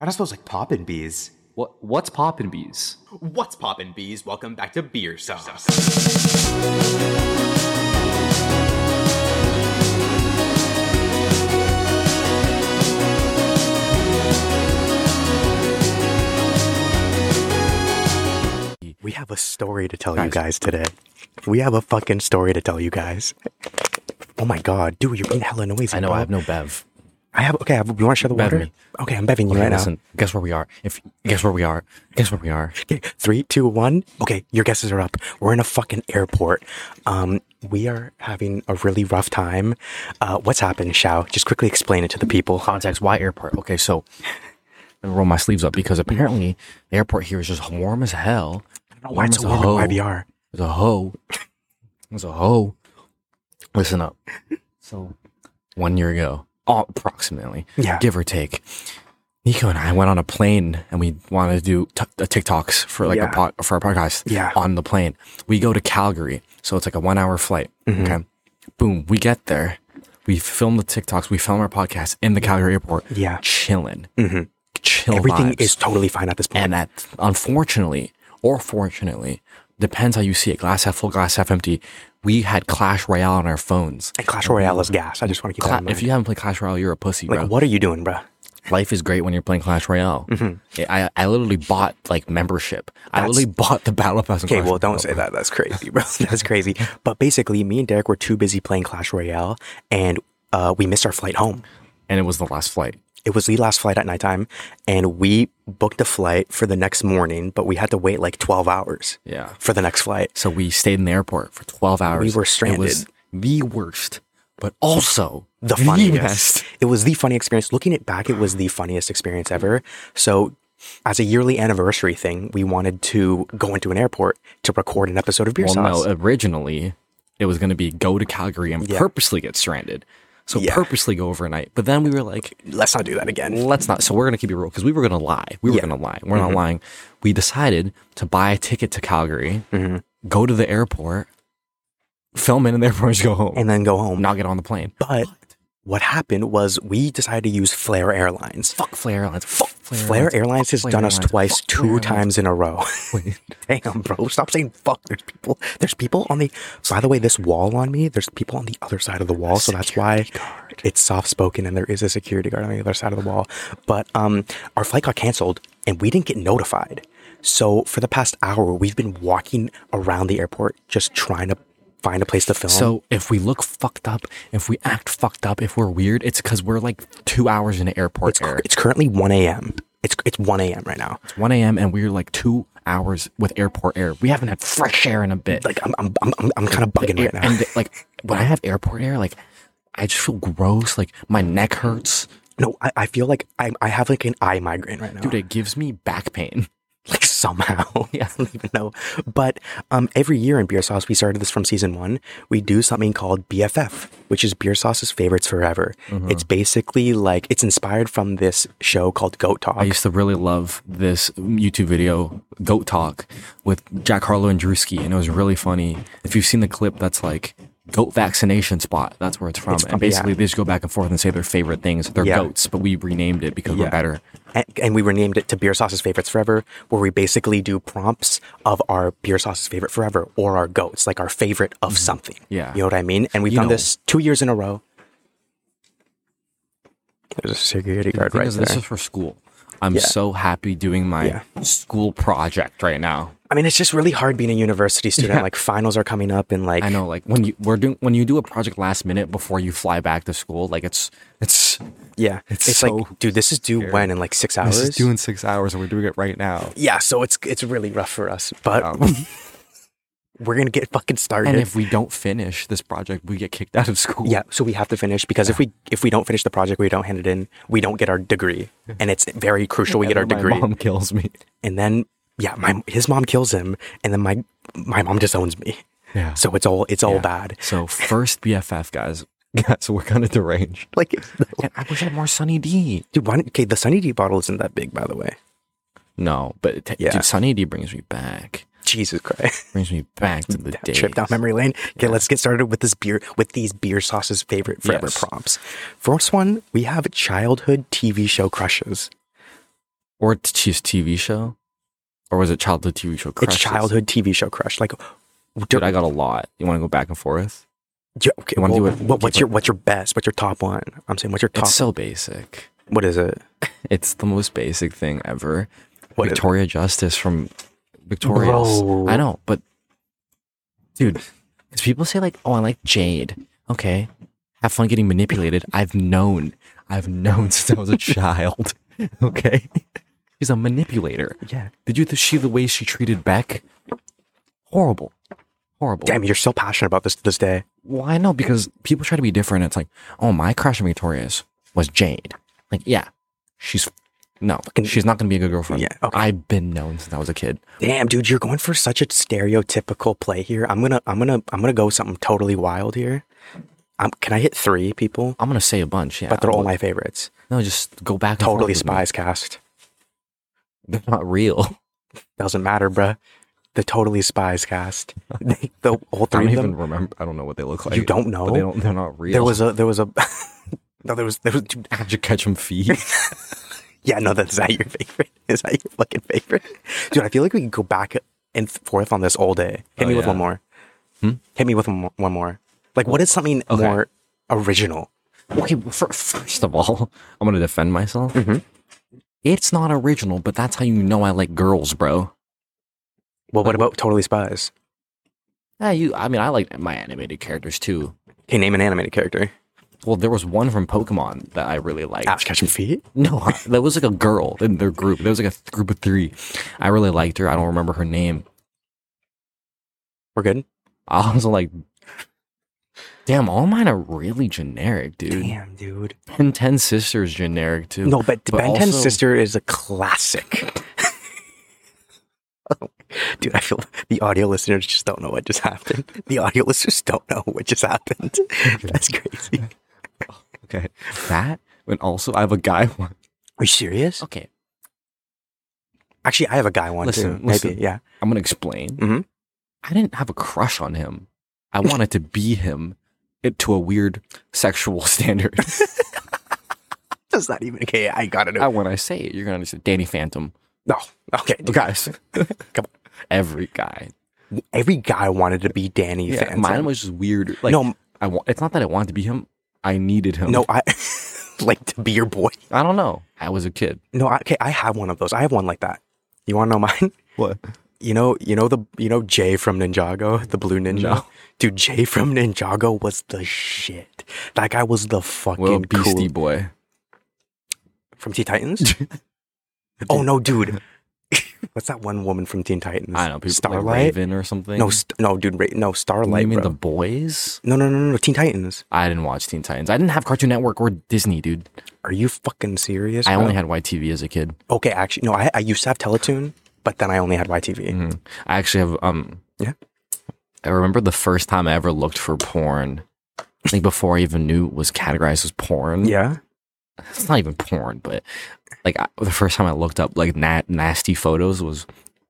Aren't I supposed like poppin' bees? What's poppin' bees? What's poppin' bees? Welcome back to Beer Sauce. We have a story to tell you guys today. We have a fucking story to tell you guys. Oh my god, dude, you're being hella noisy. I know, bro. I have no bev. You want to share the Bev water? me. Okay, I'm beving you Okay, right listen, guess where we are. Guess where we are. now. Okay, 3, 2, 1. Okay, your guesses are up. We're in a fucking airport. We are having a really rough time. What's happened, Xiao? Just quickly explain it to the people. Context, why airport? Okay, so I'm gonna roll my sleeves up because apparently the airport here is just warm as hell. Why it's so warm at YVR? There's a hoe. There's a hoe. Listen up. So 1 year ago, approximately, give or take, Nico and I went on a plane and we wanted to do TikToks for like for our podcast on the plane. We go to Calgary, so it's like a 1 hour flight. Mm-hmm. Okay, boom, we get there, we film the TikToks, we film our podcast in the Calgary airport. Chilling. Mm-hmm. Chill. Everything vibes. is totally fine at this point. And that, unfortunately or fortunately, depends how you see it. Glass half full, glass half empty. We had Clash Royale on our phones. And Clash Royale is gas. I just want to keep that in mind. If you haven't played Clash Royale, you're a pussy, bro. Like, what are you doing, bro? Life is great when you're playing Clash Royale. Mm-hmm. I literally bought like membership. I literally bought the Battle Pass. Okay, well, don't say that. That's crazy, bro. That's crazy. But basically, me and Derek were too busy playing Clash Royale, and we missed our flight home. And it was the last flight. It was the last flight at nighttime, and we booked a flight for the next morning, but we had to wait like 12 hours for the next flight. So we stayed in the airport for 12 hours. We were stranded. It was the worst, but also the funniest. It was the funny experience. Looking it back, it was the funniest experience ever. So as a yearly anniversary thing, we wanted to go into an airport to record an episode of Beer Sauce. No, originally it was going to be go to Calgary and purposely get stranded. So purposely go overnight. But then we were like, let's not do that again. Let's not. So we're going to keep it real because we were going to lie. We're not lying. We decided to buy a ticket to Calgary, go to the airport, film in the airport, and just go home. And then go home. Not get on the plane. But what happened was we decided to use Flair Airlines. Fuck Flair Airlines. Flair Airlines has done us twice, 2 times in a row. Damn, bro. Stop saying fuck. There's people on the, by the way, this wall on me, there's people on the other side of the wall. So that's why it's soft spoken and there is a security guard on the other side of the wall. But our flight got canceled and we didn't get notified. So for the past hour, we've been walking around the airport just trying to find a place to film. So if we look fucked up, if we act fucked up, if we're weird, it's because we're like 2 hours in the airport air. It's currently 1 a.m. It's 1 a.m. right now. It's 1 a.m. and we're like 2 hours with airport air. We haven't had fresh air in a bit. Like I'm kind of bugging right now. And like when I have airport air, like I just feel gross. Like my neck hurts. No, I feel like I have like an eye migraine right now. Dude, it gives me back pain. Like somehow. I don't even know. But every year in Beer Sauce, we started this from season 1. We do something called BFF, which is Beer Sauce's Favorites Forever. It's basically like, it's inspired from this show called Goat Talk. I used to really love this YouTube video, Goat Talk, with Jack Harlow and Drewski, and it was really funny. If you've seen the clip, that's like goat vaccination spot. That's where it's from. And basically they just go back and forth and say their favorite things. They're goats, but we renamed it because we're better. And we renamed it to Beer Sauce's Favorites Forever, where we basically do prompts of our Beer Sauce's Favorite Forever or our goats, like our favorite of something. Yeah. You know what I mean? And we've done this 2 years in a row. There's a security guard right there. This is for school. I'm so happy doing my school project right now. I mean, it's just really hard being a university student. Like finals are coming up, and like I know, like when you do a project last minute before you fly back to school, like it's so like, dude, this is due when in like 6 hours. This is due in 6 hours, and we're doing it right now. Yeah, so it's really rough for us, but we're gonna get fucking started. And if we don't finish this project, we get kicked out of school. Yeah, so we have to finish because if we don't finish the project, we don't hand it in, we don't get our degree, and it's very crucial we get our degree. My mom kills me, and then his mom kills him, and then my mom disowns me. Yeah, so it's all bad. So first BFF, guys. Yeah, so we're kind of deranged. Like, I wish I had more Sunny D. Dude, the Sunny D bottle isn't that big, by the way. No, but dude, Sunny D brings me back. Jesus Christ. Brings me back to the days. Trip down memory lane. Okay, let's get started with these Beer Sauce's Favorite Forever prompts. First one, we have childhood TV show crushes. Or she's TV show? Or was it childhood TV show crush? It's childhood TV show crush. Like, dude, I got a lot. You want to go back and forth? Yeah, okay. What's your best? What's your top one? I'm saying, what's your top? It's so basic. What is it? It's the most basic thing ever. What Victoria Justice from Victorious. Bro. I know, but dude, because people say like, oh, I like Jade. Okay, have fun getting manipulated. I've known since I was a child. Okay, she's a manipulator. Yeah. Did you see the way she treated Beck? Horrible. Damn, you're so passionate about this to this day. Well, I know, because people try to be different. It's like, oh, my crush on Victorious was Jade. Like, yeah, she's not going to be a good girlfriend. Yeah, okay. I've been known since I was a kid. Damn, dude, you're going for such a stereotypical play here. I'm gonna go something totally wild here. Can I hit 3 people? I'm gonna say a bunch, yeah, but they're all my favorites. No, just go back. Totally Spies cast. They're not real. Doesn't matter, bruh. The Totally Spies cast. The whole 3 of them. I don't even remember. I don't know what they look like. You don't know? But they're not real. There was no, there was. How'd you catch them feet? Yeah, no, is that your favorite? Is that your fucking favorite? Dude, I feel like we could go back and forth on this all day. Hit me with one more. Hit me with one more. Like, what is something more original? Okay, first of all, I'm going to defend myself. Mm-hmm. It's not original, but that's how you know I like girls, bro. Well, what about Totally Spies? I like my animated characters too. Okay, name an animated character. Well, there was one from Pokemon that I really liked. Ash Ketchum Feet? No, that was like a girl in their group. There was like a group of 3. I really liked her. I don't remember her name. We're good? I was like, damn, all mine are really generic, dude. Damn, dude. Ben 10 Sister is generic too. No, but Ben 10 Sister is a classic. Dude, I feel the audio listeners just don't know what just happened. The audio listeners don't know what just happened. That's crazy. Okay. That, and also I have a guy one. Are you serious? Okay. Actually, I have a guy one too. Maybe, yeah. I'm going to explain. Mm-hmm. I didn't have a crush on him. I wanted to be him to a weird sexual standard. That's not even okay. I got to know. When I say it, you're going to understand. Danny Phantom. No. Okay. Guys. Come on. Every guy wanted to be Danny Phantom. Mine was just weird. Like, no, it's not that I wanted to be him. I needed him. No, I like to be your boy. I don't know. I was a kid. No, I have one of those. I have one like that. You want to know mine? What? You know Jay from Ninjago, the blue ninja? No. Dude, Jay from Ninjago was the shit. That guy was the fucking Beastie Boy. From Teen Titans? Oh, no, dude. What's that one woman from Teen Titans? I don't know. Starlight? Like Raven or something? No, dude. No, Starlight, You mean bro. The Boys? No. Teen Titans. I didn't watch Teen Titans. I didn't have Cartoon Network or Disney, dude. Are you fucking serious, I bro? only had YTV as a kid. Okay, actually, no, I used to have Teletoon, but then I only had YTV. Mm-hmm. I actually have, yeah. I remember the first time I ever looked for porn, like before I even knew it was categorized as porn. Yeah. It's not even porn, but like the first time I looked up like nasty photos was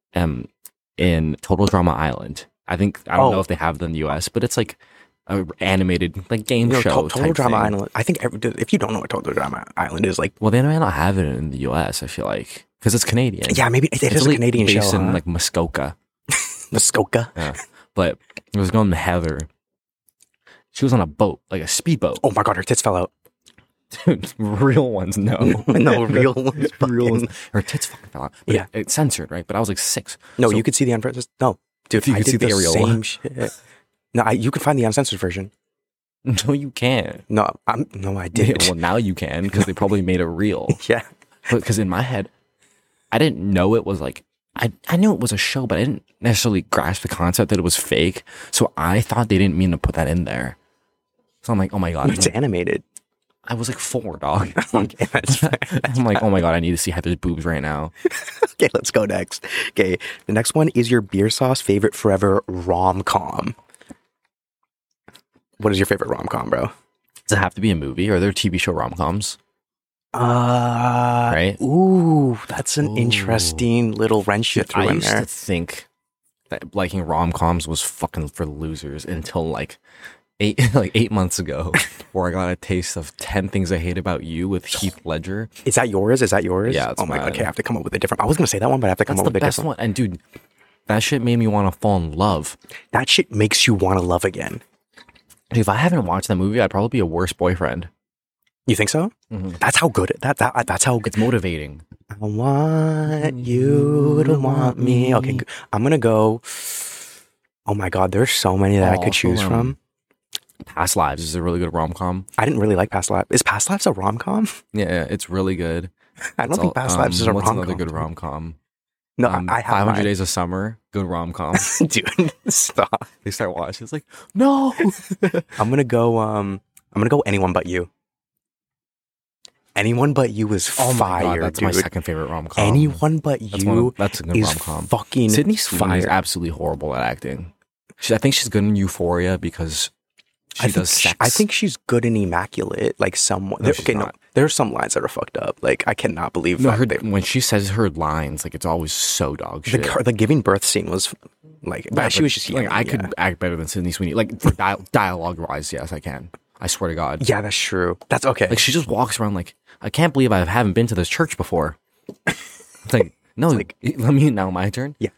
in Total Drama Island. I don't know if they have them in the US, but it's like a animated like game show. Total Drama Island. I think if you don't know what Total Drama Island is, like, well, they may not have it in the US. I feel like because it's Canadian. Yeah, maybe it is a Canadian show. Based in like Muskoka. Muskoka. Yeah, but it was going to Heather. She was on a boat, like a speedboat. Oh my god, her tits fell out. Dude, real ones, no. No, real ones. Real ones. Her tits fucking fell out. But it's censored, right? But I was like 6. No, you could see the uncensored. No, dude, you could see the areola. Same shit. No, you could find the uncensored version. No, you can't. No, I did. Well, now you can because they probably made it real. Yeah. Because in my head, I didn't know it was like I knew it was a show, but I didn't necessarily grasp the concept that it was fake. So I thought they didn't mean to put that in there. So I'm like, oh my god, it's animated. I was like 4, dog. Okay, that's fair. I'm like, oh my god, I need to see Heather's boobs right now. Okay, let's go next. Okay, the next one is your beer sauce favorite forever rom-com. What is your favorite rom-com, bro? Does it have to be a movie? Or are there TV show rom-coms? Right? Ooh, that's an interesting little wrench you threw in there. I used to think that liking rom-coms was fucking for losers until like 8 months ago, where I got a taste of 10 Things I Hate About You with Heath Ledger. Is that yours? Yeah. Oh my god. Okay, I have to come up with a different. I was gonna say that one, but I have to come up with a different one. And dude, that shit made me want to fall in love. That shit makes you want to love again. Dude, if I haven't watched that movie, I'd probably be a worse boyfriend. You think so? Mm-hmm. That's how good that's how it's motivating. I want you to want me. Okay, I'm gonna go. Oh my god, there's so many that I could choose from. Past Lives is a really good rom-com. I didn't really like Past Lives. Is Past Lives a rom-com? Yeah, it's really good. I don't think Past Lives is a rom-com. What's another good rom-com? No, I have 500 Days of Summer, good rom-com. Dude, stop. They start watching. It's like, no. I'm gonna go Anyone But You. Anyone But You is fire. My God, that's dude. my second favorite rom-com. Anyone But You. That's a good rom-com. Fucking Sydney Sweeney is fire. absolutely horrible at acting. I think she's good in Euphoria because she does sex. I think she's good in Immaculate. Like somewhat. No, there are some lines that are fucked up. Like I cannot believe when she says her lines, like it's always so dog shit. The giving birth scene was like, she was just like I could act better than Sydney Sweeney. Like for dialogue wise, yes, I can. I swear to God. Yeah, that's true. That's okay. Like she just walks around like, I can't believe I haven't been to this church before. It's like, no, let me now my turn. Yeah.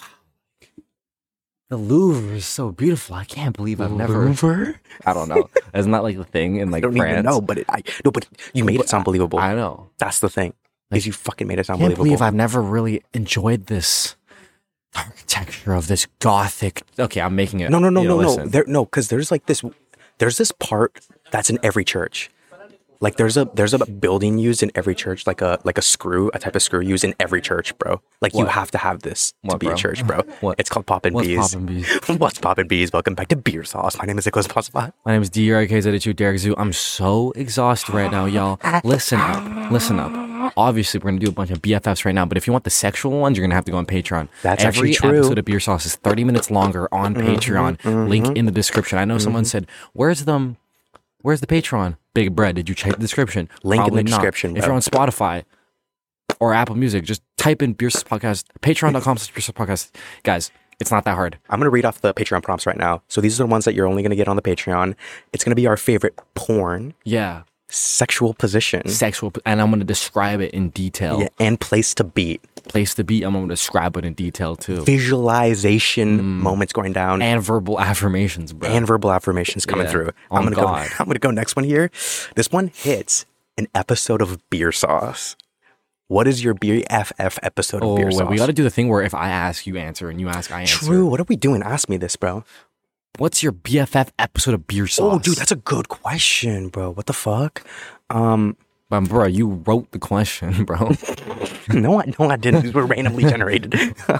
The Louvre is so beautiful. I can't believe I've never. Louvre? I don't know. Isn't that like the thing in like France? I don't even know, but you made it sound believable. I know. That's the thing. Because you fucking made it sound believable. I can't believable. believe I've never really enjoyed this architecture of this Gothic. Okay, I'm making it. No. Because there's like this. There's this part that's in every church. Like there's a building used in every church, like a type of screw used in every church, bro. Like you have to have this to be a church, bro. What? It's called Poppin' Bees. What's Poppin' Bees? What's Poppin' Bees? Welcome back to Beer Sauce. My name is Nicholas Possible. My name is DRK82 Derek Zoo. I'm so exhausted right now, y'all. Listen up. Obviously, we're gonna do a bunch of BFFs right now, but if you want the sexual ones, you're gonna have to go on Patreon. That's actually true. Every episode of Beer Sauce is 30 minutes longer on Patreon. Link in the description. I know someone said, "Where's the Patreon?" Big Bread. Did you check the description? Link in the description. If you're on Spotify or Apple Music, just type in Beer Sauce Podcast. Patreon.com/Beer Sauce Podcast. Guys, it's not that hard. I'm going to read off the Patreon prompts right now. So these are the ones that you're only going to get on the Patreon. It's going to be our favorite porn. Yeah. Sexual position. And I'm going to describe it in detail. Yeah, and place to beat. I'm going to describe it in detail too. Visualization moments going down. And verbal affirmations, bro. And verbal affirmations coming through. I'm gonna go next one here. This one hits an episode of Beer Sauce. What is your BFF episode of Beer Sauce? We got to do the thing where if I ask, you answer, and you ask, I answer. True. What are we doing? Ask me this, bro. What's your BFF episode of Beer Sauce? Oh, dude, that's a good question, bro. What the fuck? Bro, you wrote the question, bro. No, I didn't. These were randomly generated.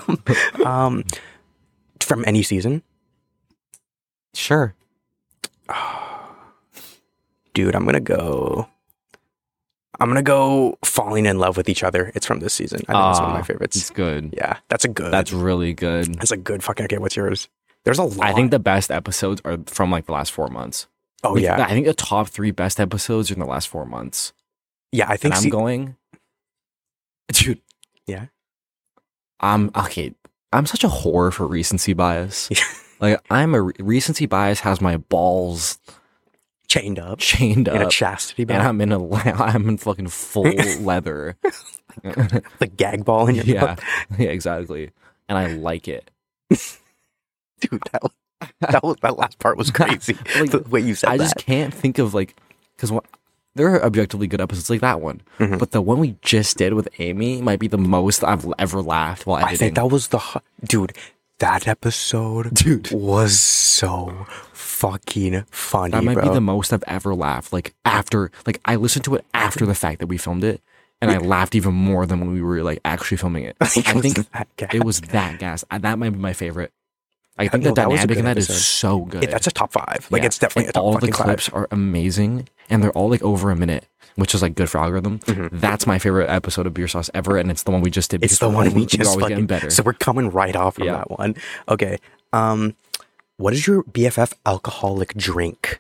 From any season? Sure. Dude, I'm gonna go Falling in Love with Each Other. It's from this season. I think it's one of my favorites. It's good. Yeah, that's really good. That's a good fucking. Okay, what's yours? There's a lot. I think the best episodes are from like the last 4 months. Oh, yeah. I think the top 3 best episodes are in the last 4 months. Yeah, I think dude. Yeah. I'm such a whore for recency bias. Like recency bias has my balls chained up in a chastity belt, and I'm in fucking full leather. The gag ball in your mouth. Yeah, exactly. And I like it. Dude, that last part was crazy. Like, the way you said that. I just can't think of because there are objectively good episodes like that one, but the one we just did with Amy might be the most I've ever laughed while editing. I think that was that episode, was so fucking funny. That might be the most I've ever laughed. I listened to it after the fact that we filmed it, and I laughed even more than when we were actually filming it. I think it was that gas. That might be my favorite. I think the dynamic in that is so good. That's a top 5. It's definitely a top 5. All the clips are amazing, and they're all over a minute, which is good for algorithm. That's my favorite episode of Beer Sauce ever, and it's the one we just did. It's the one we just always getting better. So we're coming right off from that one. Okay. What is your BFF alcoholic drink?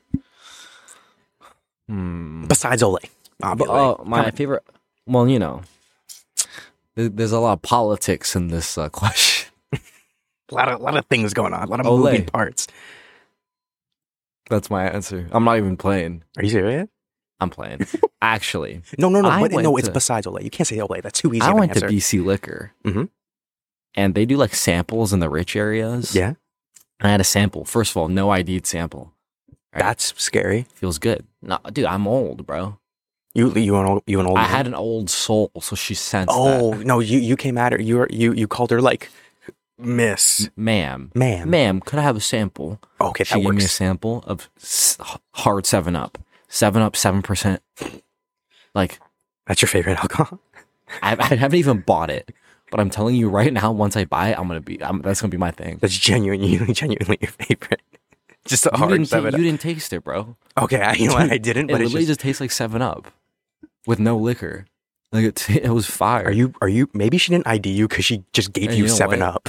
Besides Ole. My favorite. Well, there's a lot of politics in this question. A lot of things going on. A lot of moving parts. That's my answer. I'm not even playing. Are you serious? I'm playing. Actually. No. It's besides Olay. You can't say Olay. That's too easy. I went to BC Liquor. Mm-hmm. And they do like samples in the rich areas. Yeah. I had a sample. First of all, no ID'd sample. Right? That's scary. Feels good. No, dude, I'm old, bro. You an old I man? had an old soul, so she sensed that. No, you came at her. You called her like Miss. Ma'am, could I have a sample? Okay, she gave me a sample of hard 7-Up. 7-Up, 7%. Like, that's your favorite alcohol? I haven't even bought it, but I'm telling you right now, once I buy it, that's gonna be my thing. That's genuinely your favorite. Just a hard 7-Up. You didn't taste it, bro. Okay, I didn't. But it literally just tastes like 7-Up with no liquor. Like it was fire. Are you? Maybe she didn't ID you because she just gave you 7-Up.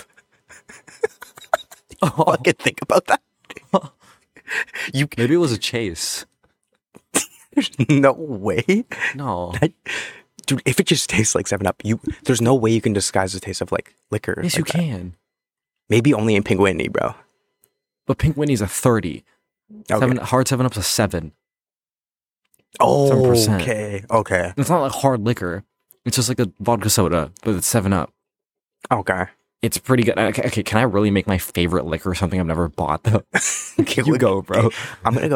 I can think about that. Maybe it was a chase. There's no way. No, dude. If it just tastes like 7-Up, there's no way you can disguise the taste of like liquor. Yes, like you that. can. Maybe only in Pink Whitney, bro. But Pink Whitney's a 30. Okay. Hard 7-Up's a 7. Oh, 7%. Okay. It's not like hard liquor. It's just like a vodka soda, but it's 7-Up. Okay. It's pretty good. Okay, can I really make my favorite liquor something I've never bought though? Okay, you go, bro. I'm gonna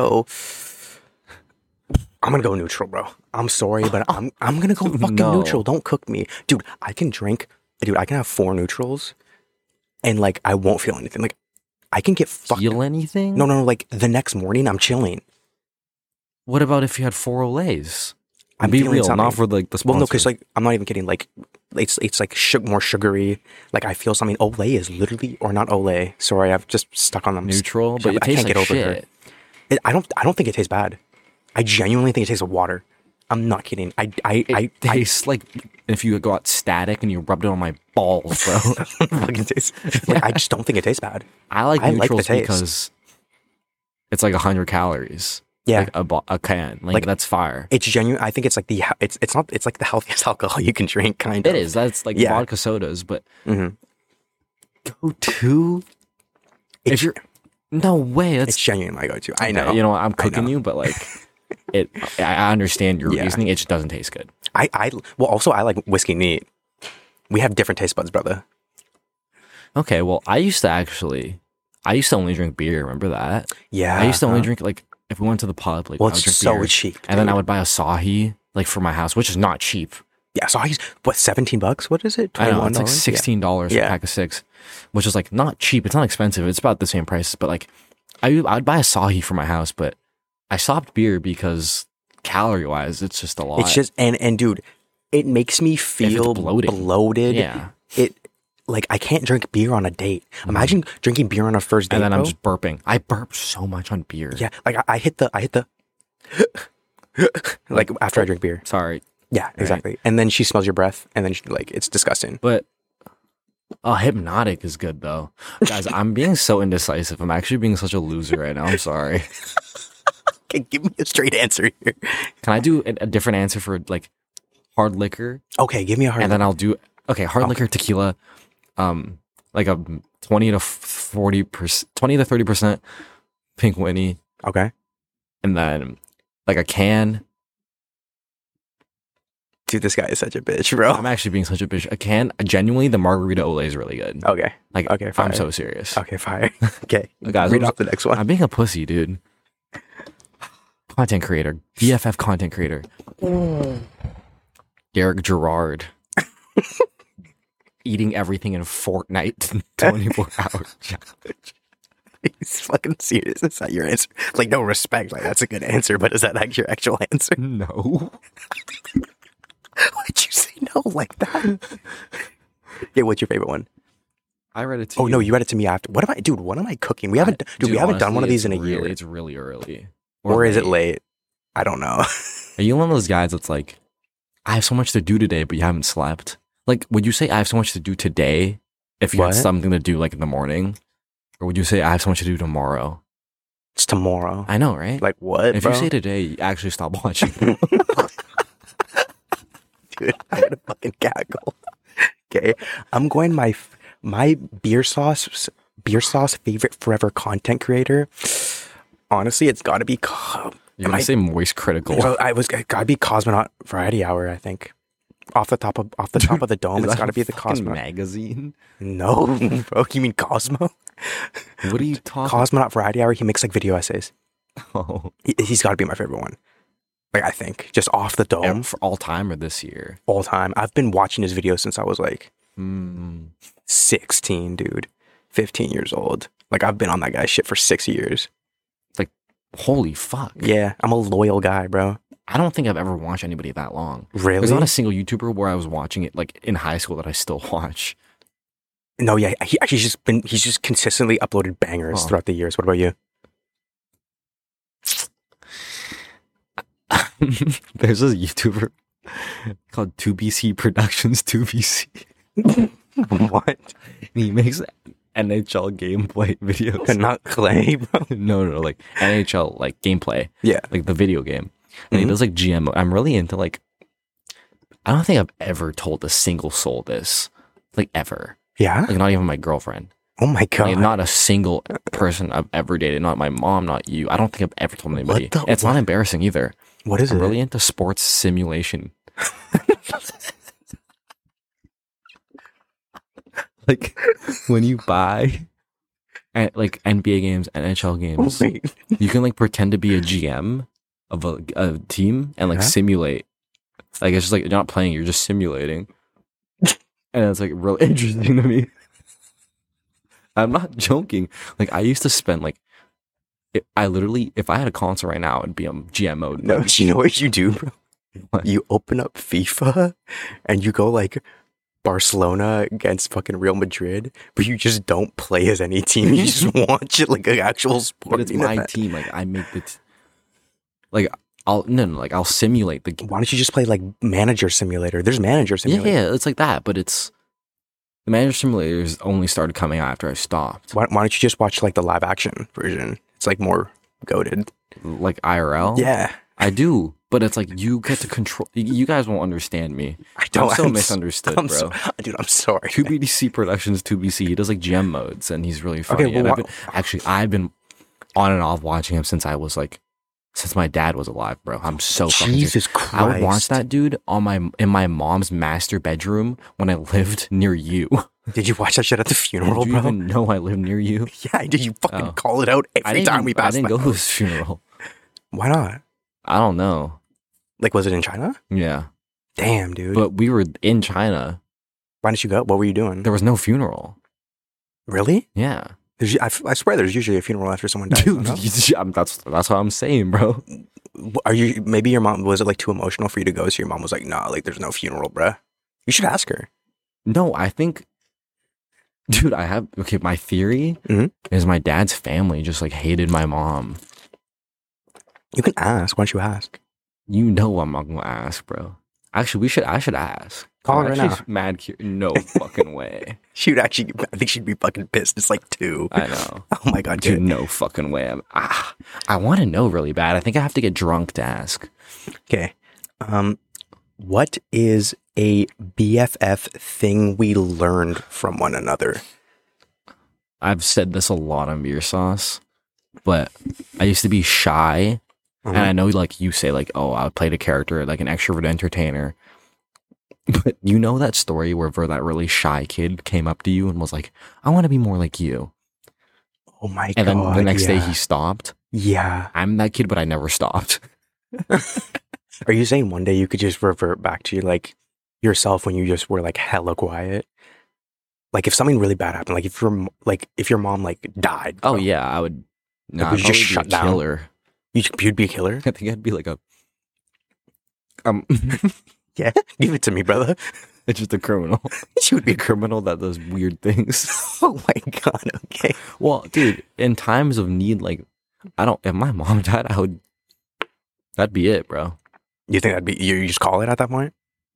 go neutral, bro. I'm sorry, but I'm gonna go fucking neutral. Don't cook me, dude. I can have 4 neutrals, and like I won't feel anything. Like I can get fucked. Feel anything? No. Like the next morning, I'm chilling. What about if you had 4 Olays? I'm be feeling real, something. not for like the sponsor. Well, no, because like I'm not even kidding. Like it's like more sugary. Like I feel something. Olay is literally, or not Olay. Sorry, I've just stuck on them. Neutral, but it tastes like shit. I don't think it tastes bad. I genuinely think it tastes like water. I'm not kidding. It tastes like if you got static and you rubbed it on my balls, bro. Fucking tastes. Like, I just don't think it tastes bad. I like neutrals because it's like 100 calories. Yeah, like a can, like that's fire. It's genuine. I think it's like it's like the healthiest alcohol you can drink, kind of. It is. That's like vodka sodas, but go-to. If you're no way, it's genuine my go-to. I know. You know, I'm cooking you, but like I understand your reasoning. It just doesn't taste good. Also I like whiskey neat. We have different taste buds, brother. Okay, well, I used to only drink beer. Remember that? Yeah. I used to only drink like. If we went to the pub, like, well, I would it's drink beer, cheap, dude. And then I would buy Asahi, like, for my house, which is not cheap. Yeah, Asahi's, what, $17? What is it? $21? I know, it's like $16 for a pack of 6, which is, like, not cheap. It's not expensive. It's about the same price. But, like, I'd buy Asahi for my house, but I stopped beer because calorie-wise, it's just a lot. It's just, and dude, it makes me feel bloated. Yeah. Like, I can't drink beer on a date. Imagine drinking beer on a first date, and then I'm just burping. I burp so much on beer. Yeah, like, I hit the like, after I drink beer. Sorry. Yeah, exactly. Right. And then she smells your breath, and then it's disgusting. But, Hypnotic is good, though. Guys, I'm being so indecisive. I'm actually being such a loser right now. I'm sorry. Okay, give me a straight answer here. Can I do a different answer for, like, hard liquor? Okay, give me a hard liquor. And then I'll do, hard liquor tequila. Like a 20 to 30% Pink Whitney. Okay. And then like a can. Dude, this guy is such a bitch, bro. I'm actually being such a bitch. A can, genuinely, the margarita Olay is really good. Okay. Like, okay, fire. I'm so serious. Okay, fire. Okay. Guys, read off the next one. I'm being a pussy, dude. Content creator. BFF content creator. Derek Gerard. Eating everything in Fortnite 24 hours challenge. He's fucking serious. Is that your answer? Like, no respect. Like, that's a good answer, but is that like your actual answer? No. Why'd you say no like that? Yeah, what's your favorite one? I read it to you. Oh, no, you read it to me after. What am I cooking? We haven't done one of these in a year. It's really early. Or is it late? I don't know. Are you one of those guys that's like, I have so much to do today, but you haven't slept? Like, would you say I have so much to do today if you had something to do, like, in the morning? Or would you say I have so much to do tomorrow? It's tomorrow. I know, right? Like, what, If bro? you say today, you actually stop watching. Dude, I'm gonna fucking cackle. Okay, I'm going my beer sauce favorite forever content creator. honestly, it's got to be. You're gonna say Moist Critical. It got to be Cosmonaut Variety Hour. I think off the top of the dome, it's got to be the Cosmonaut magazine. No, bro, you mean Cosmo? What are you talking? Cosmonaut Variety Hour. He makes like video essays. Oh, he's got to be my favorite one. Like I think just off the dome for all time or this year. All time. I've been watching his videos since I was like 16, dude. 15 years old. Like I've been on that guy's shit for 6 years. Like holy fuck. Yeah, I'm a loyal guy, bro. I don't think I've ever watched anybody that long. Really? There's not a single YouTuber where I was watching it like in high school that I still watch. No, yeah, he's just consistently uploaded bangers throughout the years. What about you? There's this YouTuber called 2BC Productions 2BC. What? And he makes NHL gameplay videos. Not Clay, bro. No, like NHL like gameplay. Yeah. Like the video game. And he does like GMO. I'm really into like, I don't think I've ever told a single soul this. Like ever. Yeah? Like not even my girlfriend. Oh my God. Like, not a single person I've ever dated. Not my mom, not you. I don't think I've ever told anybody. It's not embarrassing either. What is it? I'm really into sports simulation. Like when you buy like NBA games, NHL games, you can like pretend to be a GM of a team and like simulate. Like it's just like you're not playing, you're just simulating. And it's like real interesting to me. I'm not joking. Like I used to spend like, I literally, if I had a console right now, it'd be on GM mode. No, do you know what you do, bro? What? You open up FIFA and you go like Barcelona against fucking Real Madrid, but you just don't play as any team. You just watch it like an actual sport. But it's my team. Like I make the, like I'll simulate the game. Why don't you just play like Manager Simulator? There's Manager Simulator. Yeah, it's like that, but it's the Manager Simulators only started coming out after I stopped. Why don't you just watch like the live action version? It's like more goated. Like IRL? Yeah. I do, but it's like you get to control. You guys won't understand me. I'm so misunderstood, bro. Dude, I'm sorry. 2BC Productions 2BC. He does like GM modes, and he's really funny. Okay, well, I've been on and off watching him since my dad was alive, bro. I'm so fucking Jesus Christ. I would watch that dude in my mom's master bedroom when I lived near you. Did you watch that shit at the funeral, Did you even know I lived near you? Yeah, did you fucking call it out every time we passed? I didn't go to his funeral. Why not? I don't know. Like, was it in China? Yeah. Damn, dude. But we were in China. Why didn't you go? What were you doing? There was no funeral. Really? Yeah. I swear there's usually a funeral after someone dies. Dude, that's what I'm saying, bro. Maybe your mom, was it like too emotional for you to go? So your mom was like, nah, like there's no funeral, bruh. You should ask her. No, I think, dude, my theory is my dad's family just like hated my mom. You can ask. Why don't you ask? You know I'm not gonna ask, bro. Actually, I should ask. Call her right now. Mad no fucking way. I think she'd be fucking pissed. It's like 2. I know. Oh my God, dude. No fucking way. I want to know really bad. I think I have to get drunk to ask. Okay. What is a BFF thing we learned from one another? I've said this a lot on Beer Sauce, but I used to be shy. And I know, like, you say, like, oh, I played a character, like an extrovert entertainer. But you know that story where that really shy kid came up to you and was like, I want to be more like you. Oh my God. And then the next day he stopped. Yeah. I'm that kid, but I never stopped. Are you saying one day you could just revert back to like yourself when you just were like hella quiet? Like if something really bad happened, like if your mom like died. Oh yeah, I would. No, would you just shut down? Killer. You'd be a killer? I think I'd be like a... Yeah, give it to me, brother. It's just a criminal. She would be a criminal that does weird things. Oh my God, okay. Well, dude, in times of need, like, if my mom died, that'd be it, bro. You think that'd be, you just call it at that point?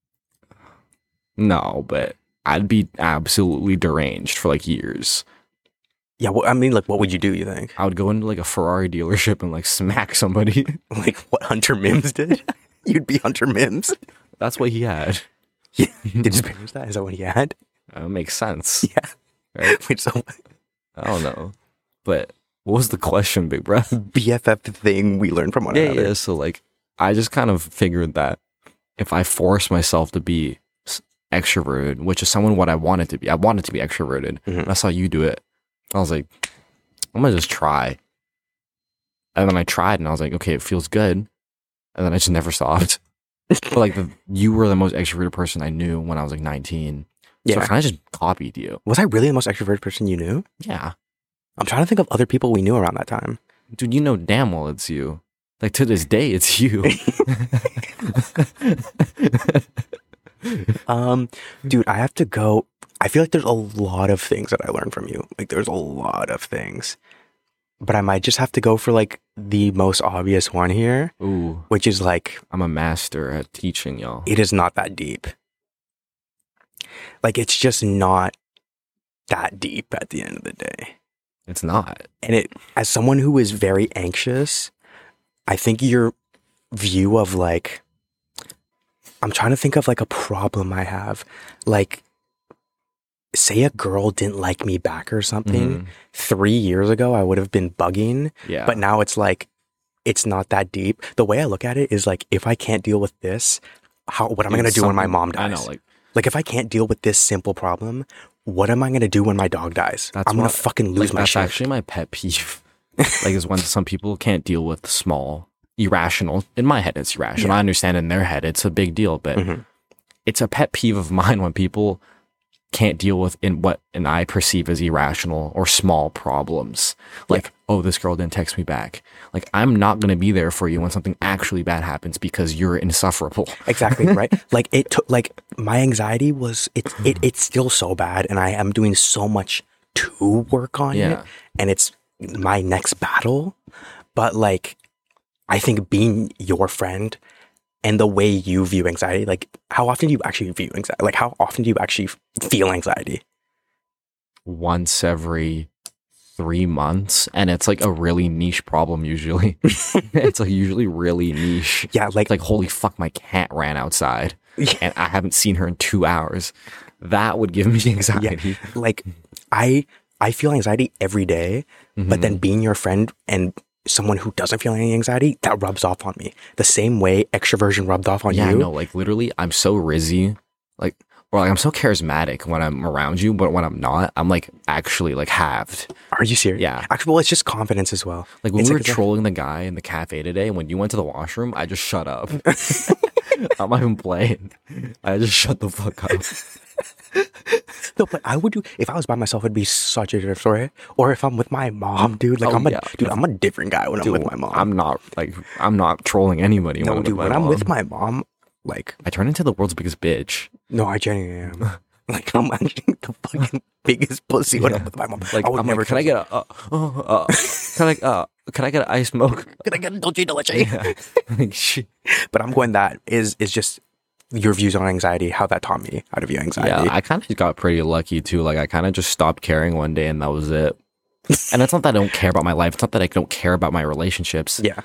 No, but I'd be absolutely deranged for like years. Yeah, well, I mean, like, what would you do, you think? I would go into like a Ferrari dealership and like smack somebody. Like what Hunter Mims did? You'd be Hunter Mims? That's what he had. Yeah. Did his parents die? Is that what he had? That makes sense. Yeah. Right? Wait, so... I don't know. But What was the question, big bro? BFF thing we learned from one another. Yeah. So like, I just kind of figured that if I force myself to be extroverted, which is someone what I wanted to be, I wanted to be extroverted. I saw you do it. I was like, I'm gonna just try. And then I tried, and I was like, okay, it feels good. And then I just never stopped. But like, you were the most extroverted person I knew when I was like 19. Yeah. So I kind of just copied you. Was I really the most extroverted person you knew? Yeah. I'm trying to think of other people we knew around that time. Dude, you know damn well it's you. Like, to this day, it's you. Dude, I have to go. I feel like there's a lot of things that I learned from you. Like, there's a lot of things. But I might just have to go for, like, the most obvious one here. Ooh. Which is, like... I'm a master at teaching, y'all. It is not that deep. Like, it's just not that deep at the end of the day. It's not. And as someone who is very anxious, I think your view of, like... I'm trying to think of, like, a problem I have. Like, say a girl didn't like me back or something. 3 years ago, I would have been bugging. Yeah. But now it's, like, it's not that deep. The way I look at it is, like, if I can't deal with this, what am I going to do when my mom dies? I know, like, if I can't deal with this simple problem, what am I going to do when my dog dies? I'm going to fucking lose my shit. That's actually my pet peeve. Like, is when some people can't deal with small... irrational. In my head, it's irrational. Yeah. I understand in their head, it's a big deal, but it's a pet peeve of mine when people can't deal with what I perceive as irrational or small problems. Like, oh, this girl didn't text me back. Like, I'm not going to be there for you when something actually bad happens because you're insufferable. Exactly, right? Like, it took, like, my anxiety was, it's still so bad, and I am doing so much to work on it, and it's my next battle. But, like, I think being your friend and the way you view anxiety, like, how often do you actually view anxiety? Like, how often do you actually feel anxiety? Once every 3 months, and it's like a really niche problem usually. It's like usually really niche. Yeah, like holy fuck, my cat ran outside and I haven't seen her in 2 hours. That would give me anxiety. Yeah, like, I feel anxiety every day, but then being your friend and someone who doesn't feel any anxiety, that rubs off on me. The same way extroversion rubbed off on you. Yeah, no, like, literally, I'm so rizzy, like, or like, I'm so charismatic when I'm around you, but when I'm not, I'm like actually like halved. Are you serious? Yeah. Actually, well, it's just confidence as well. Like, when we were trolling the guy in the cafe today, and when you went to the washroom, I just shut up. I'm not even playing. I just shut the fuck up. No, but I would do, if I was by myself, it'd be such a different story. Or if I'm with my mom, dude, like, I'm a different guy when I'm with my mom. I'm not trolling anybody. No, dude, when I'm with my mom, like, I turn into the world's biggest bitch. No, I genuinely am. Like, I'm actually the fucking biggest pussy when I'm with my mom. Like, I would never. Can I get can I get an iced mocha? Can I get a dolce de leche? Yeah. Like, shit. But I'm going, that is just your views on anxiety, how that taught me how to view anxiety. Yeah, I kind of got pretty lucky too. Like, I kind of just stopped caring one day, and that was it. And it's not that I don't care about my life. It's not that I don't care about my relationships. Yeah.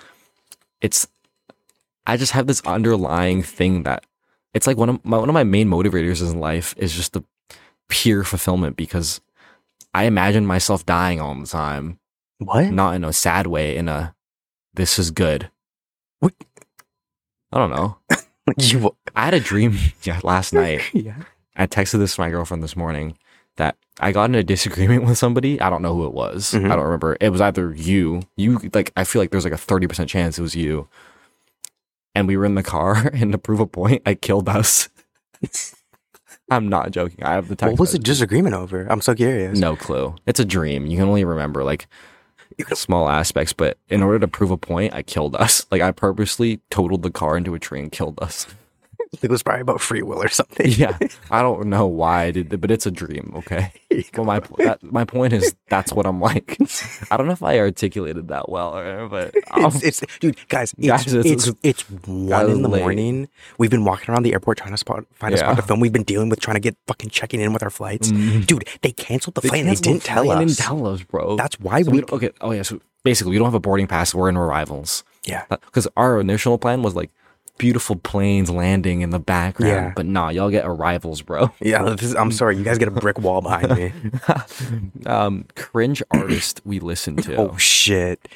I just have this underlying thing that it's like one of my main motivators in life is just the pure fulfillment, because I imagine myself dying all the time. What? Not in a sad way, in a, this is good. What? I don't know. I had a dream last night. Yeah. I texted this to my girlfriend this morning that I got in a disagreement with somebody. I don't know who it was. I don't remember. It was either you, like, I feel like there's like a 30% chance it was you. And we were in the car, and to prove a point, I killed us. I'm not joking. I have the text. What was the disagreement over? I'm so curious. No clue. It's a dream. You can only remember like small aspects, but in order to prove a point, I killed us. Like, I purposely totaled the car into a tree and killed us. It was probably about free will or something. Yeah, I don't know why I did that, but it's a dream. Okay. Well, my point is, that's what I'm like. I don't know if I articulated that well, but it's dude, guys, it's 1 in the morning. We've been walking around the airport trying to find a spot to film. We've been dealing with trying to get fucking checking in with our flights. Dude, they canceled the flight and they didn't tell us. They didn't tell us, bro. That's why okay. Oh yeah. So basically, we don't have a boarding pass. We're in arrivals. Yeah. Because our initial plan was like, beautiful planes landing in the background. Yeah. But nah, y'all get arrivals, bro. Yeah, I'm sorry. You guys get a brick wall behind me. Cringe artist we listen to. Oh, shit.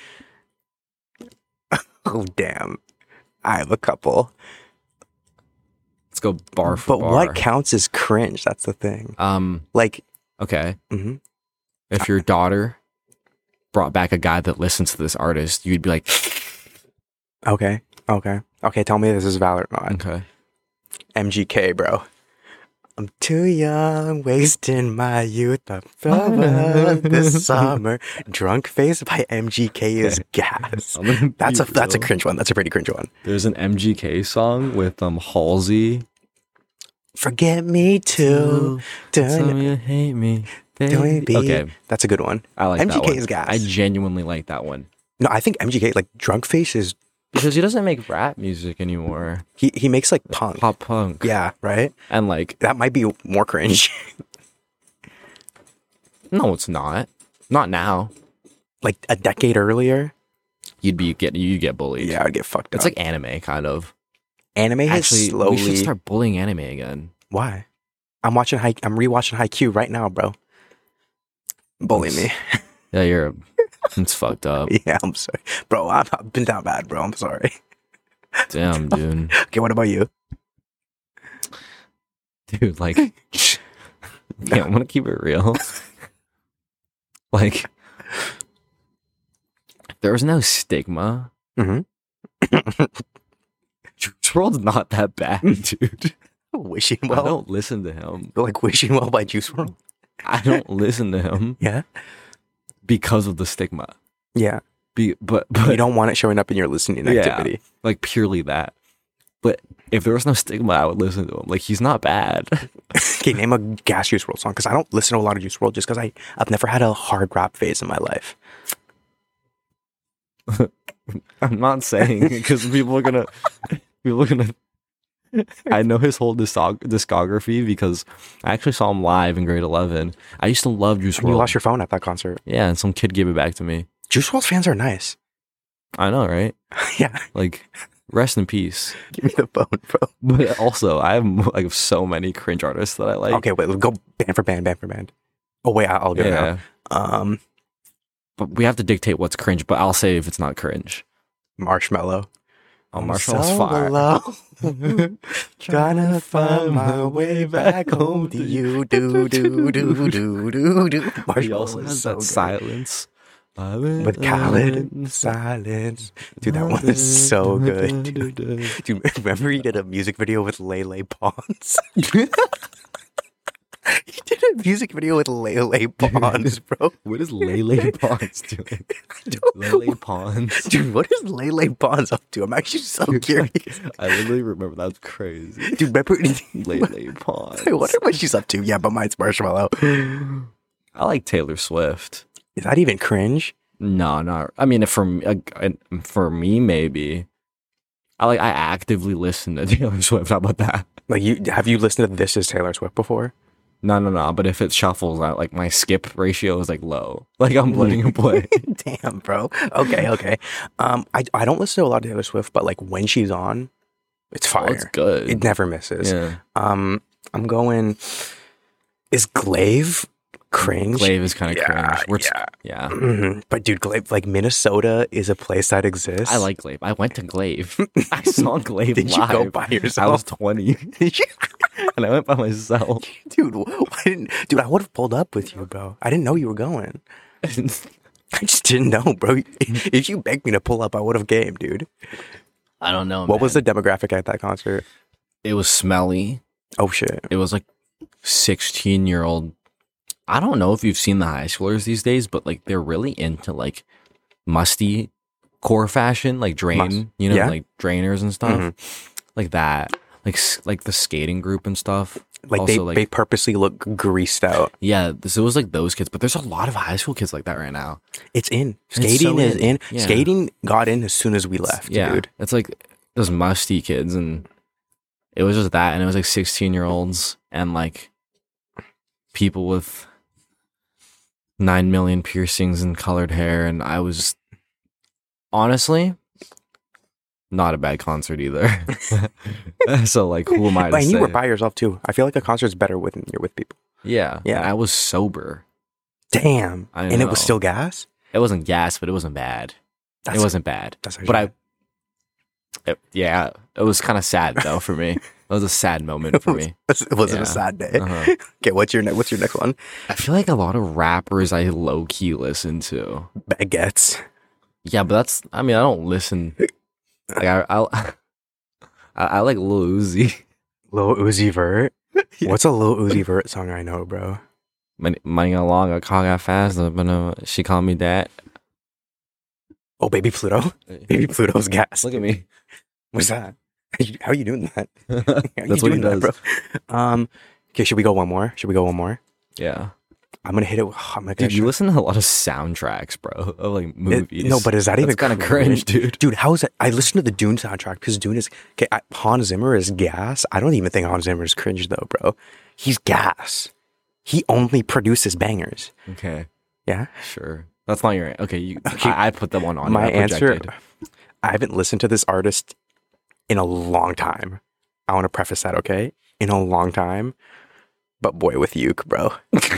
Oh, damn. I have a couple. Let's go bar for but bar. What counts as cringe? That's the thing. Like, okay. Mm-hmm. If your daughter brought back a guy that listens to this artist, you'd be like, okay. Tell me this is valid or not. Okay. MGK, bro. I'm too young, wasting my youth. This summer. Drunk Face by MGK is gas. That's a cringe one. That's a pretty cringe one. There's an MGK song with Halsey. Forget me too. Tell me you hate me. Baby. Okay, that's a good one. I like MGK that one. Is gas. I genuinely like that one. No, I think MGK, like Drunk Face, is because he doesn't make rap music anymore. He makes like punk, pop punk. Yeah, right. And like that might be more cringe. No, it's not. Not now. Like a decade earlier, you'd get bullied. Yeah, I'd get fucked up. It's like anime, kind of. Anime has slowly. We should start bullying anime again. Why? I'm rewatching Haikyuu right now, bro. Bully me. Yeah, it's fucked up. Yeah, I'm sorry. Bro, I've been that bad, bro. I'm sorry. Damn, dude. Okay, what about you? Dude, like, yeah, I'm gonna keep it real. Like, there was no stigma. Mm-hmm. Juice WRLD's not that bad, dude. Wishing Well. I don't listen to him. Like Wishing Well by Juice WRLD. I don't listen to him. Yeah. Because of the stigma. Yeah. But you don't want it showing up in your listening activity. Yeah, like purely that. But if there was no stigma, I would listen to him. Like, he's not bad. Okay, name a gas Juice WRLD song, because I don't listen to a lot of Juice WRLD just because I've never had a hard rap phase in my life. I'm not saying because people are gonna. I know his whole discography because I actually saw him live in grade 11. I used to love Juice WRLD. You lost your phone at that concert. Yeah, and some kid gave it back to me. Juice WRLD fans are nice. I know, right? Yeah. Like, rest in peace. Give me the phone, bro. But also, I have like so many cringe artists that I like. Okay, wait, go band for band. Oh wait, I'll go now. But we have to dictate what's cringe. But I'll say if it's not cringe. Marshmello. Oh, Marshmellow's fire. Trying to find my way back home to you. Do. He also has that silence. With Khaled, silence. Dude, that one is so good. Dude, remember he did a music video with Lele Pons? He did a music video with Lele Pons, bro. What is Lele Pons doing? Lele Pons. Dude, what is Lele Pons up to? I'm actually so curious. I literally remember that was crazy. Dude, remember Lele Pons. I wonder what she's up to. Yeah, but mine's Marshmello. I like Taylor Swift. Is that even cringe? No, not. I mean, for me, maybe. I actively listen to Taylor Swift. How about that? Like, have you listened to This Is Taylor Swift before? No. But if it shuffles out, like my skip ratio is like low. Like I'm letting it play. Damn, bro. Okay. I don't listen to a lot of Taylor Swift, but like when she's on, it's fire. Oh, it's good. It never misses. Yeah. I'm going. Is Glaive cringe? Glaive is kind of cringe. Yeah. Mm-hmm. But dude, Glaive, like Minnesota is a place that exists. I like Glaive. I went to Glaive. I saw Glaive Did live. you go by yourself? I was 20. And I went by myself. Dude, I would have pulled up with you, bro. I didn't know you were going. I just didn't know, bro. If you begged me to pull up, I would have came, dude. I don't know, What was the demographic at that concert? It was smelly. Oh, shit. It was like 16-year-old. I don't know if you've seen the high schoolers these days, but like they're really into like musty core fashion, like drain, like drainers and stuff, like that, like the skating group and stuff. Like also, they purposely look greased out. Yeah, so it was like those kids, but there's a lot of high school kids like that right now. It's in. Skating is in. Yeah. Skating got in as soon as we left, dude. It's like those musty kids, and it was just that, and it was like 16-year-olds and like people with 9 million piercings and colored hair, and I was honestly, not a bad concert either. So like, who am I to And say? you were by yourself too. I feel like a concert's better when you're with people. Yeah. Yeah. And I was sober. Damn. I And it was know. still gas? It wasn't gas, but it wasn't bad. It wasn't bad. But it was kind of sad though for me. It was a sad moment for me. It wasn't a sad day. Okay, what's your next one? I feel like a lot of rappers I low key listen to. Baguettes. Yeah, but I don't listen. Like I like Lil Uzi. Lil Uzi Vert. Yeah. What's a Lil Uzi Vert song I know, bro? Money along, a car got fast, but she called me that. Oh, Baby Pluto. Baby Pluto's gas. Look at me. What's that? How are you doing that? That's what he does. Bro? Okay, should we go one more? Yeah. I'm gonna hit it. Dude, you listen to a lot of soundtracks, bro, of like movies. No, but is that even kind of cringe, dude? Dude, how is that? I listened to the Dune soundtrack because Dune is okay. Hans Zimmer is gas. I don't even think Hans Zimmer is cringe though, bro. He's gas. He only produces bangers. Okay. Yeah. Sure. That's not your. Okay. I put that one on. My answer. I haven't listened to this artist in a long time. I want to preface that, okay? In a long time. But Boy with Uke, bro.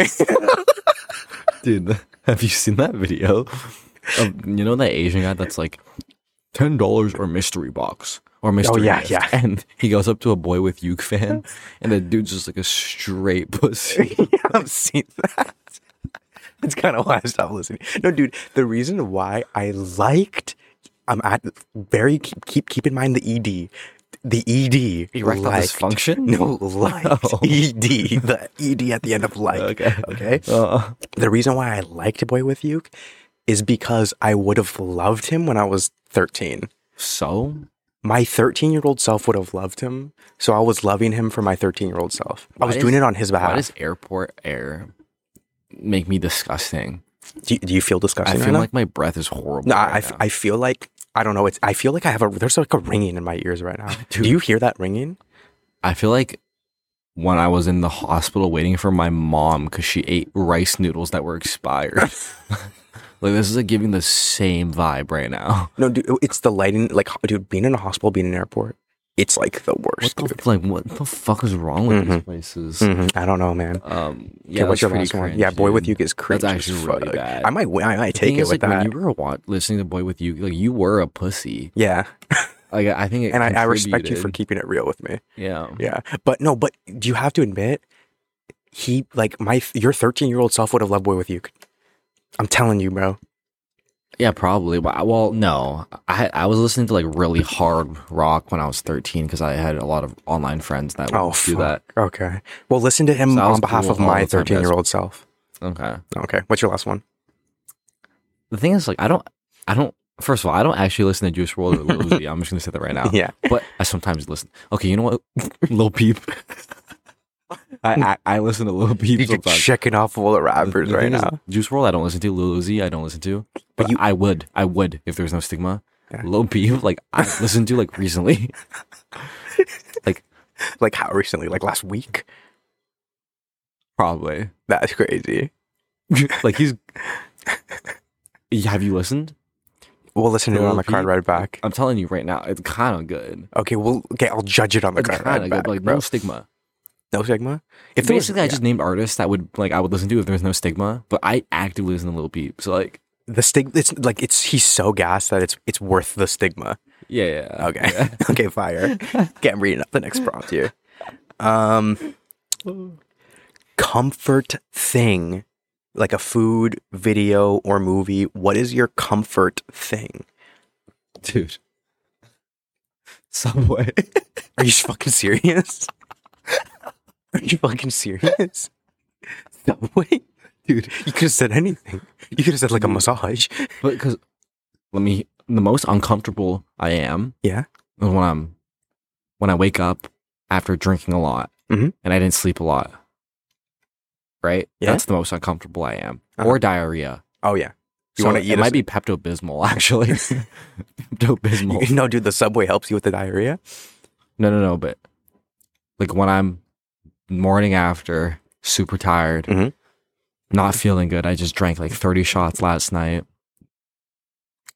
Dude, have you seen that video? You know that Asian guy that's like $10 or mystery box or mystery gift? Yeah. And he goes up to a Boy with Uke fan, and the dude's just like a straight pussy. Yeah, I've seen that. That's kind of why I stopped listening. No, dude, the reason why I liked, keep in mind the ED. The ED. Erectile dysfunction? No, ED. The ED at the end of like. Okay. The reason why I liked Boy with Uke is because I would have loved him when I was 13. So? My 13-year-old self would have loved him. So I was loving him for my 13-year-old self. I was doing it on his behalf. Why does airport air make me disgusting? Do you feel disgusting? I feel like my breath is horrible. No, I feel like, I don't know. I feel like there's like a ringing in my ears right now. Dude, do you hear that ringing? I feel like when I was in the hospital waiting for my mom because she ate rice noodles that were expired. Like, this is like giving the same vibe right now. No, dude, it's the lighting. Like, dude, being in a hospital, being in an airport, it's like the worst. What the fuck is wrong with these places? I don't know, man. Yeah, what's your last one? Yeah, Boy with Uke is cringe. That's actually really bad. I might take it with that. When you were listening to Boy with Uke, like, you were a pussy. Yeah. Like, I think it and I respect you for keeping it real with me. Yeah. Yeah. But do you have to admit, your 13-year-old self would have loved Boy with Uke. I'm telling you, bro. Yeah, probably. Well, no. I was listening to like really hard rock when I was 13 because I had a lot of online friends that would do that. Okay. Well, listen to him on behalf of my 13-year-old self. Okay. Okay. What's your last one? The thing is, like, I don't. First of all, I don't actually listen to Juice WRLD or Lil Uzi. I'm just gonna say that right now. Yeah. But I sometimes listen. Okay, you know what? Lil Peep. I listen to Lil Peep. You're checking off all the rappers right now. Juice WRLD, I don't listen to. Lil Uzi, I don't listen to. But I would if there was no stigma. Yeah. Lil Peep, like, I listened to like recently. like how recently? Like last week? Probably. That's crazy. Like have you listened? We'll listen to it on the card right back. I'm telling you right now, it's kind of good. Okay, I'll judge it on the card right back. Like, no stigma. No stigma? If basically I just named artists that I would listen to if there's no stigma, but I actively listen to Lil Peep. So like the stigma, he's so gassed that it's worth the stigma. Yeah. Okay. Yeah. Okay, fire. Okay, I'm reading up the next prompt here. Comfort thing. Like a food, video, or movie. What is your comfort thing? Dude. Subway. Are you fucking serious? Are you fucking serious? Subway? Dude, you could have said anything. You could have said like a massage. But because, the most uncomfortable I am. Yeah. Is when I wake up after drinking a lot and I didn't sleep a lot. Right? Yeah. That's the most uncomfortable I am. Or diarrhea. Oh, yeah. You want to eat it might be Pepto-Bismol, actually. Pepto-Bismol. No, dude, the Subway helps you with the diarrhea? No, but like when I'm morning after, super tired, not feeling good, I just drank like 30 shots last night.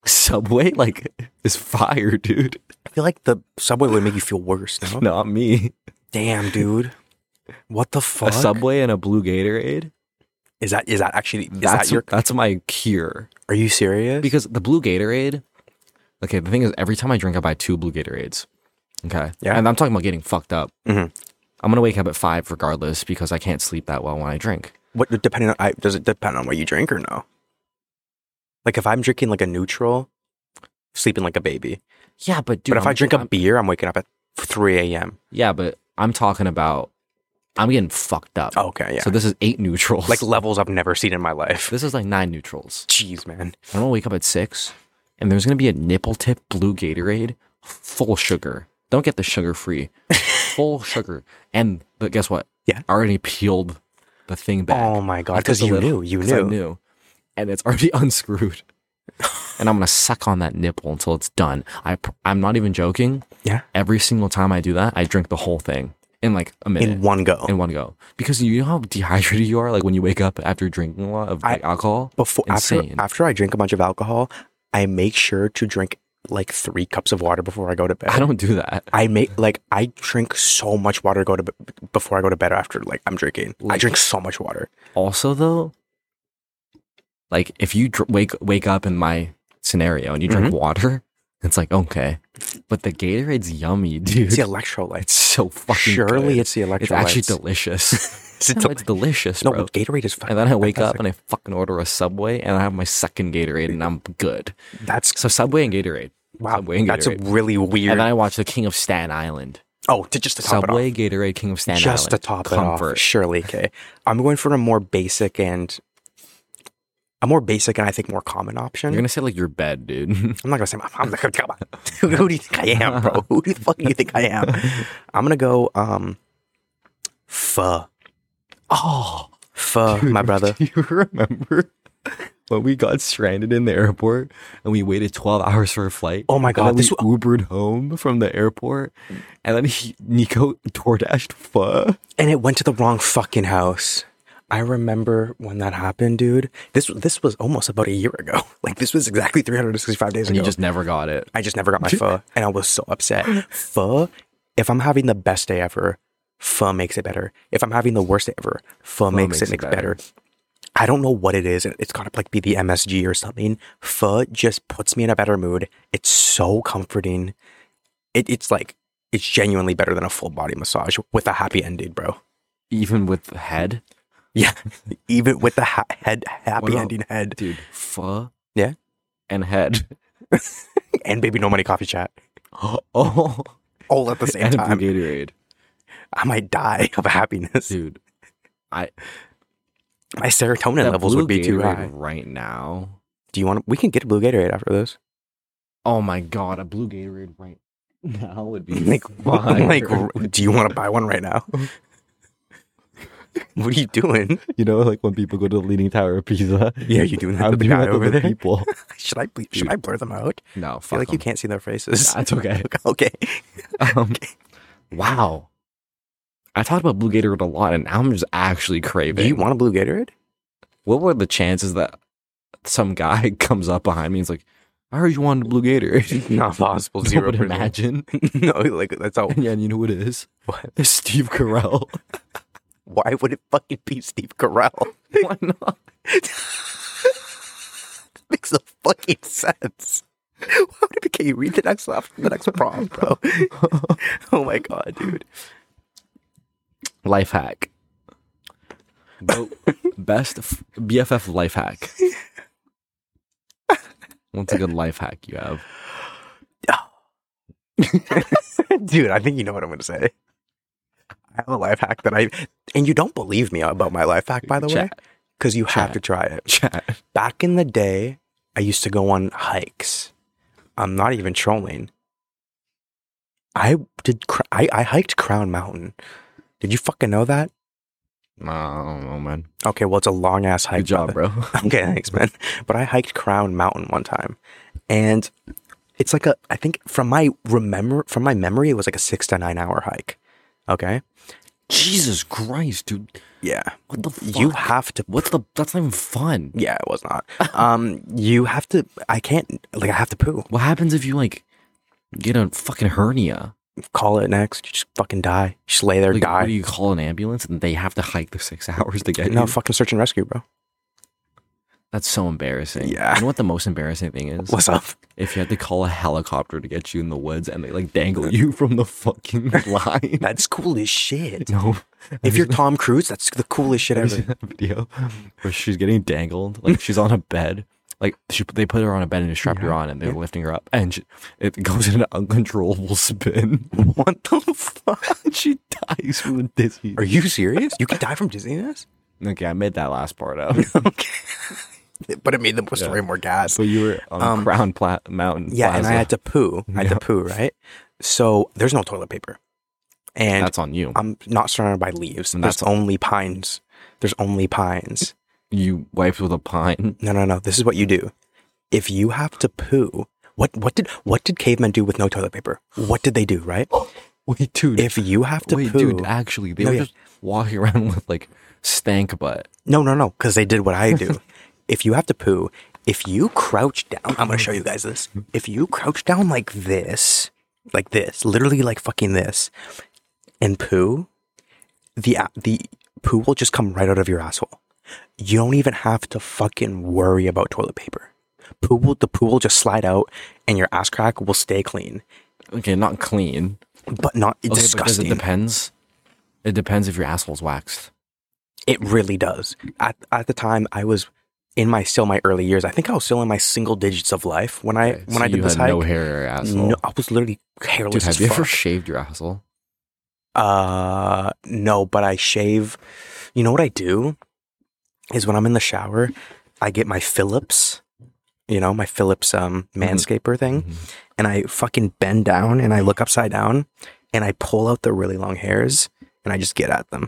Subway, like, is fire, dude. I feel like the Subway would make you feel worse, no? Not me. Damn, dude. What the fuck? A Subway and a blue Gatorade? Is that actually, that's my cure. Are you serious? Because the blue Gatorade, okay, the thing is, every time I drink, I buy 2 blue Gatorades. Okay? Yeah. And I'm talking about getting fucked up. Mm-hmm. I'm going to wake up at 5 regardless because I can't sleep that well when I drink. Does it depend on what you drink or no? Like if I'm drinking like a neutral, sleeping like a baby. Yeah, but dude. But if I drink a beer, I'm waking up at 3 a.m. Yeah, but I'm talking about, I'm getting fucked up. Oh, okay, yeah. So this is 8 neutrals. Like levels I've never seen in my life. This is like 9 neutrals. Jeez, man. I'm going to wake up at 6 and there's going to be a nipple tip blue Gatorade, full sugar. Don't get the sugar free. Full sugar. But guess what? Yeah. I already peeled the thing back. Oh my God. Because you knew. I knew. And it's already unscrewed. And I'm going to suck on that nipple until it's done. I'm not even joking. Yeah. Every single time I do that, I drink the whole thing in like a minute. In one go. Because you know how dehydrated you are, like when you wake up after drinking a lot of alcohol? After I drink a bunch of alcohol, I make sure to drink like 3 cups of water before I go to bed. I don't do that. I drink so much water before I go to bed after like I'm drinking. I drink so much water. Also though, like if you wake up in my scenario and you drink water, it's like okay, but the Gatorade's yummy, dude. It's the electrolytes. It's so fucking Surely good. It's the electrolytes. It's actually delicious. It's delicious, bro. No, Gatorade is fine. And then I wake up and I fucking order a Subway and I have my second Gatorade and I'm good. So Subway and Gatorade. Wow, Subway and Gatorade. That's a really weird. And then I watch The King of Staten Island. Oh, to top it off. Subway, Gatorade, King of Staten Island. Just to top it off. Surely, okay. I'm going for a more basic and I think more common option. You're gonna say like your bed, dude. I'm not gonna say I'm like, come on. Who do you think I am, bro? Who the fuck do you think I am? I'm gonna go pho. Oh, pho, my brother. Do you remember when we got stranded in the airport and we waited 12 hours for a flight? Oh my God. We Ubered home from the airport and then Nico DoorDashed pho. And it went to the wrong fucking house. I remember when that happened, dude. This was almost about a year ago. Like this was exactly 365 days ago. And you just never got it. I just never got my pho. And I was so upset. Pho, if I'm having the best day ever, pho makes it better. If I'm having the worst day ever, pho makes it better. I don't know what it is. It's gotta like be the MSG or something. Pho just puts me in a better mood. It's so comforting. It's genuinely better than a full body massage with a happy ending, bro. Even with the head? Yeah. Even with the happy ending head. Dude, pho. Yeah. And head. And Baby No Money Coffee Chat. Oh. All at the same time. And Gatorade. I might die of happiness. Dude. My serotonin levels would be too high. Right now. We can get a blue Gatorade after this. Oh my God, a blue Gatorade right now would be do you want to buy one right now? What are you doing? You know, like when people go to the Leaning Tower of Pisa. Yeah, you doing that to the guy over there? People. Should I blur them out? No, I feel like you can't see their faces. That's okay. Okay. Wow. I talked about blue Gatorade a lot, and now I'm just actually craving. Do you want a blue Gatorade? What were the chances that some guy comes up behind me and is like, I heard you wanted a blue Gatorade? Not possible. 0%. Would imagine. No, like that's all. Yeah, and you know who it is? What? It's Steve Carell. Why would it fucking be Steve Carell? Why not? Makes no fucking sense. Why would it be? Can you read the next prompt, bro? Oh my God, dude. Life hack. Best BFF life hack. What's a good life hack you have? Dude, I think you know what I'm going to say. I have a life hack and you don't believe me about my life hack, by the way, because you have to try it. Back in the day, I used to go on hikes. I'm not even trolling. I hiked Crown Mountain. Did you fucking know that? No, I don't know, man. Okay, well, it's a long ass hike. Good job, bro. Okay, thanks, man. But I hiked Crown Mountain one time, and it's like I think from my memory, it was like a 6 to 9 hour hike. Okay, Jesus Christ, dude. Yeah. What the fuck? You have to. That's not even fun. Yeah, it was not. You have to. I can't. Like, I have to poo. What happens if you like get a fucking hernia? Call it next. You just fucking die. Just lay there, Like, die. what do you call an ambulance and they have to hike the 6 hours to get you? No, fucking search and rescue, bro. That's so embarrassing. Yeah. You know what the most embarrassing thing is? What's up? If you had to call a helicopter to get you in the woods and they like dangle you from the fucking line. That's cool as shit. No. If you're Tom Cruise, that's the coolest shit Have you ever. seen that video where she's getting dangled? Like she's on a bed. Like they put her on a bed and just strapped her on and they're lifting her up. And it goes in an uncontrollable spin. What the fuck? She dies from dizziness. Are you serious? You can die from dizziness? Okay, I made that last part up. Okay. But it made the story more gas. So you were on Crown Mountain. Yeah, Plaza. and I had to poo. Right? So there's no toilet paper. And that's on you. I'm not surrounded by leaves. There's only pines. There's only pines. You wiped with a pine? No. This is what you do. If you have to poo, what did cavemen do with no toilet paper? What did they do, right? Wait, dude. If you have to poo. Dude, actually, they were just walking around with like stank butt. No, because they did what I do. If you have to poo, if you crouch down, I'm going to show you guys this. If you crouch down like this, literally like fucking this, and poo, the poo will just come right out of your asshole. You don't even have to fucking worry about toilet paper. The poo will just slide out and your ass crack will stay clean. Okay, not clean. But not disgusting. Because it depends. It depends if your asshole's waxed. It really does. At the time, I was in my early years. I think I was still in my single digits of life when I did this hike. No hair asshole. No, I was literally hairless. Dude, have you ever shaved your asshole? No, but I shave. You know what I do is when I'm in the shower, I get my Philips. You know, my Philips manscaper thing, and I fucking bend down and I look upside down and I pull out the really long hairs and I just get at them.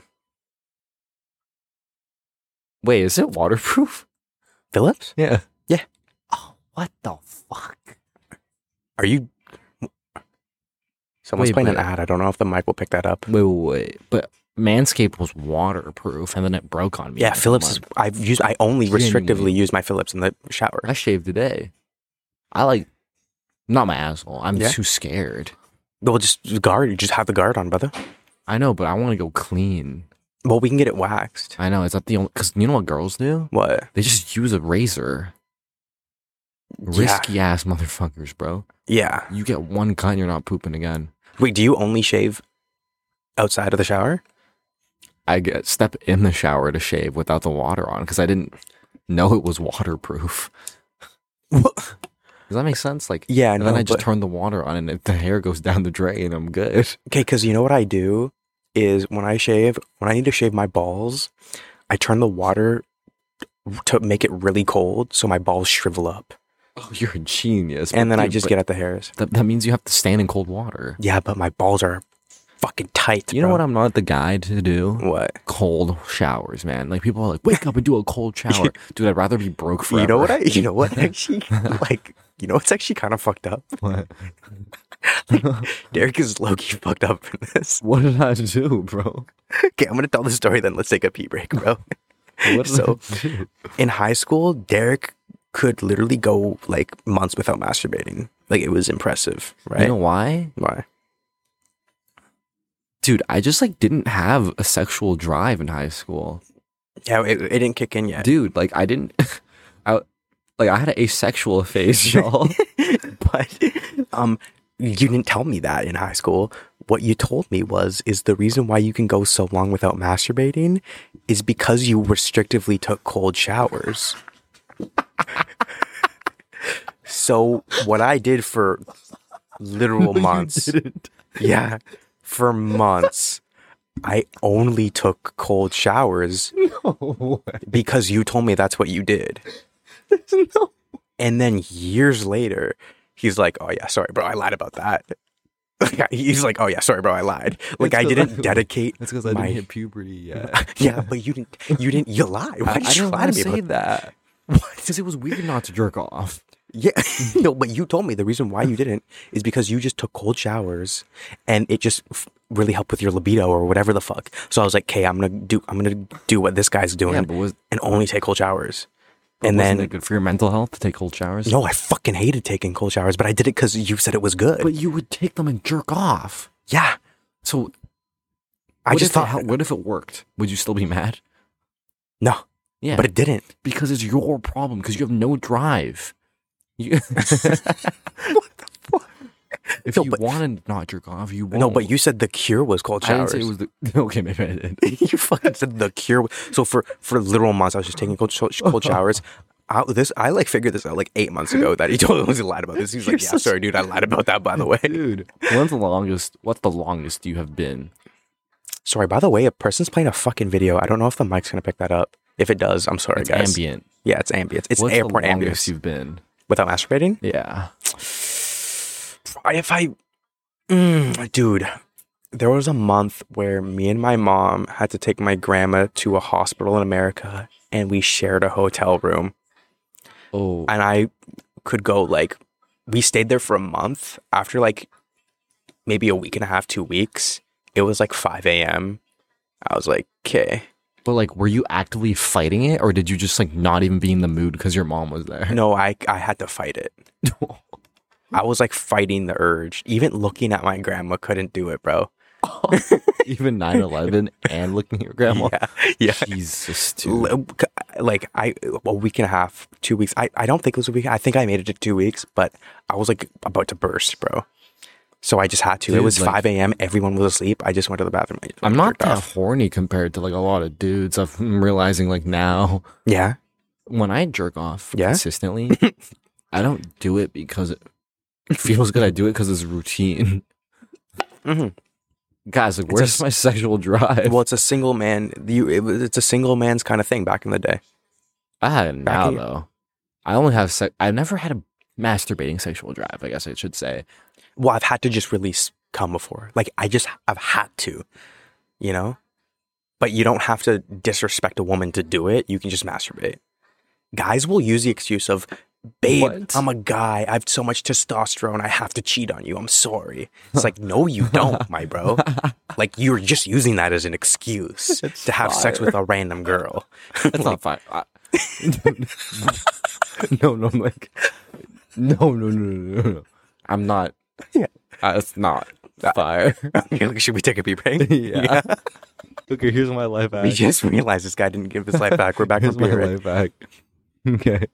Wait, is it waterproof? Philips? Yeah. Yeah. Oh, what the fuck? Are you... Someone's playing an ad. I don't know if the mic will pick that up. Wait. But Manscaped was waterproof and then it broke on me. Yeah, Philips is... I only restrictively use my Philips in the shower. I shaved today. Not my asshole. I'm too scared. Well, just guard. You just have the guard on, brother. I know, but I want to go clean. Well, we can get it waxed. I know. Is that the only... Because you know what girls do? What? They just use a razor. Risky ass motherfuckers, bro. Yeah. You get one cut and you're not pooping again. Wait, do you only shave outside of the shower? I step in the shower to shave without the water on because I didn't know it was waterproof. Does that make sense? Like, yeah, and then I just turn the water on and the hair goes down the drain. I'm good. Okay, because you know what I do is when I need to shave my balls, I turn the water to make it really cold so my balls shrivel up. Oh, you're a genius. And then I just get at the hairs. That means you have to stand in cold water. Yeah, but my balls are fucking tight. You know what I'm not the guy to do? What? Cold showers, man. Like people are like, wake up and do a cold shower. Dude, I'd rather be broke forever. You know what actually like you know what's actually kind of fucked up? What? Like, Derek is low-key fucked up in this. What did I do, bro? Okay, I'm gonna tell the story then let's take a pee break, bro. In high school, Derek could literally go like months without masturbating. Like it was impressive, right? You know why? Why? Dude, I just like didn't have a sexual drive in high school. Yeah, it didn't kick in yet. Dude, like I didn't I had an asexual phase, y'all. But you didn't tell me that in high school. What you told me is the reason why you can go so long without masturbating is because you restrictively took cold showers. So what I did for literal months, for months, I only took cold showers because you told me that's what you did. No. And then years later, he's like, "Oh yeah, sorry, bro, I lied about that." He's like, "Oh yeah, sorry, bro, I lied. Like I didn't dedicate." That's because I didn't hit puberty yet. Yeah, but you didn't. You lied. Why did you lie to me say that? Because it was weird not to jerk off. Yeah, no, but you told me the reason why you didn't is because you just took cold showers, and it just really helped with your libido or whatever the fuck. So I was like, okay, I'm gonna do what this guy's doing, and only take cold showers. And wasn't it good for your mental health to take cold showers? No, I fucking hated taking cold showers, but I did it because you said it was good. But you would take them and jerk off. Yeah. So I just thought, what if it worked? Would you still be mad? No. Yeah. But it didn't. Because it's your problem, because you have no drive. What the fuck? If you want to not jerk off, you won't. No, but you said the cure was cold showers. I didn't say it was the... Okay, maybe I did. You fucking said the cure. So for literal months, I was just taking cold showers. I like figured this out like 8 months ago that he totally was lied about this. He was like, yeah, sorry, dude, I lied about that, by the way. Dude, what's the longest you have been? Sorry, by the way, a person's playing a fucking video. I don't know if the mic's going to pick that up. If it does, I'm sorry, guys. It's ambient. Yeah, it's ambient. It's what's airport the ambient. Longest you've been? Without masturbating? Yeah. Dude, there was a month where me and my mom had to take my grandma to a hospital in America, and we shared a hotel room. Oh. And I could go, like, we stayed there for a month. After, like, maybe a week and a half, 2 weeks, it was like 5 a.m. I was like, okay. But, like, were you actively fighting it, or did you just, like, not even be in the mood because your mom was there? No, I had to fight it. I was, like, fighting the urge. Even looking at my grandma couldn't do it, bro. Even 9/11 and looking at your grandma? Yeah. Jesus, dude. Like, a week and a half, 2 weeks. I don't think it was a week. I think I made it to 2 weeks, but I was, like, about to burst, bro. So I just had to. Dude, it was like, 5 a.m. Everyone was asleep. I just went to the bathroom. I'm not that horny compared to like a lot of dudes. I'm realizing like now. Yeah. When I jerk off consistently, I don't do it because it feels good. I do it because it's routine. Mm-hmm. Guys, like, where's my sexual drive? Well, it's a single man. It's a single man's kind of thing back in the day. I had it now though. I only have sex. I never had a masturbating sexual drive, I guess I should say. Well, I've had to just release cum before. Like, I've had to, you know? But you don't have to disrespect a woman to do it. You can just masturbate. Guys will use the excuse of, babe, what? I'm a guy. I have so much testosterone. I have to cheat on you. I'm sorry. It's like, no, you don't, my bro. Like, you're just using that as an excuse to have sex with a random girl. That's not fine. No, I'm like, no. I'm not. Yeah. It's not fire. Should we take a pee break? Yeah. Okay, here's my life hack. We just realized this guy didn't give his life back. We're back to beer. Life hack. Okay.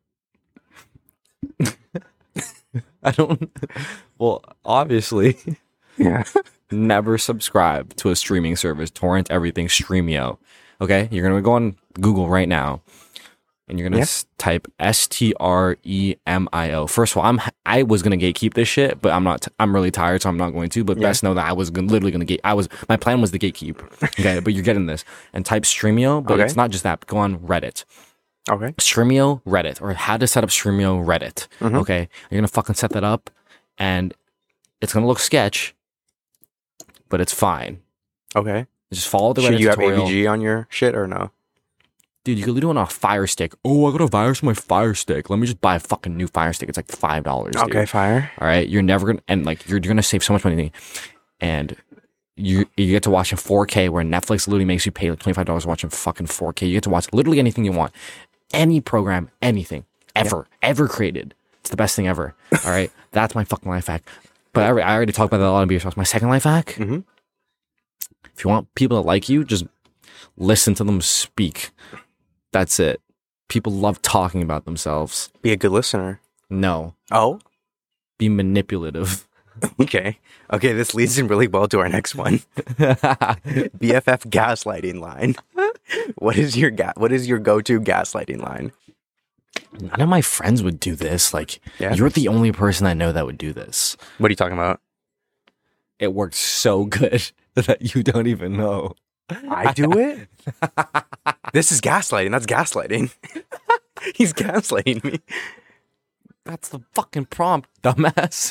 I don't. Well, obviously. Yeah. Never subscribe to a streaming service. Torrent everything. Streamio. Okay? You're going to go on Google right now. And you're gonna type STREMIO. First of all, I was gonna gatekeep this shit, but I'm not. I'm really tired, so I'm not going to. But best know that I was literally gonna gate. My plan was to gatekeep. Okay, but you're getting this. And type Streamio, but it's not just that. Go on Reddit. Okay. Streamio Reddit, or how to set up Streamio Reddit. Mm-hmm. Okay, you're gonna fucking set that up, and it's gonna look sketch, but it's fine. Okay. Just follow the Reddit tutorial. You have AVG on your shit or no? Dude, you could do it on a Fire Stick. Oh, I got a virus on my Fire Stick. Let me just buy a fucking new Fire Stick. It's like $5. Dude. Okay, fire. All right, you're never gonna, and like you're gonna save so much money, and you get to watch in 4K, where Netflix literally makes you pay like $25 to watch in fucking 4K. You get to watch literally anything you want, any program, anything ever created. It's the best thing ever. All right, that's my fucking life hack. But I already talked about that a lot in Beer Sauce. My second life hack: if you want people to like you, just listen to them speak. That's it. People love talking about themselves. Be a good listener. No. Oh? Be manipulative. Okay. This leads in really well to our next one. BFF gaslighting line. What is your go-to gaslighting line? None of my friends would do this. Like, you're the only person I know that would do this. What are you talking about? It worked so good that you don't even know. I do it? This is gaslighting. That's gaslighting. He's gaslighting me. That's the fucking prompt, dumbass.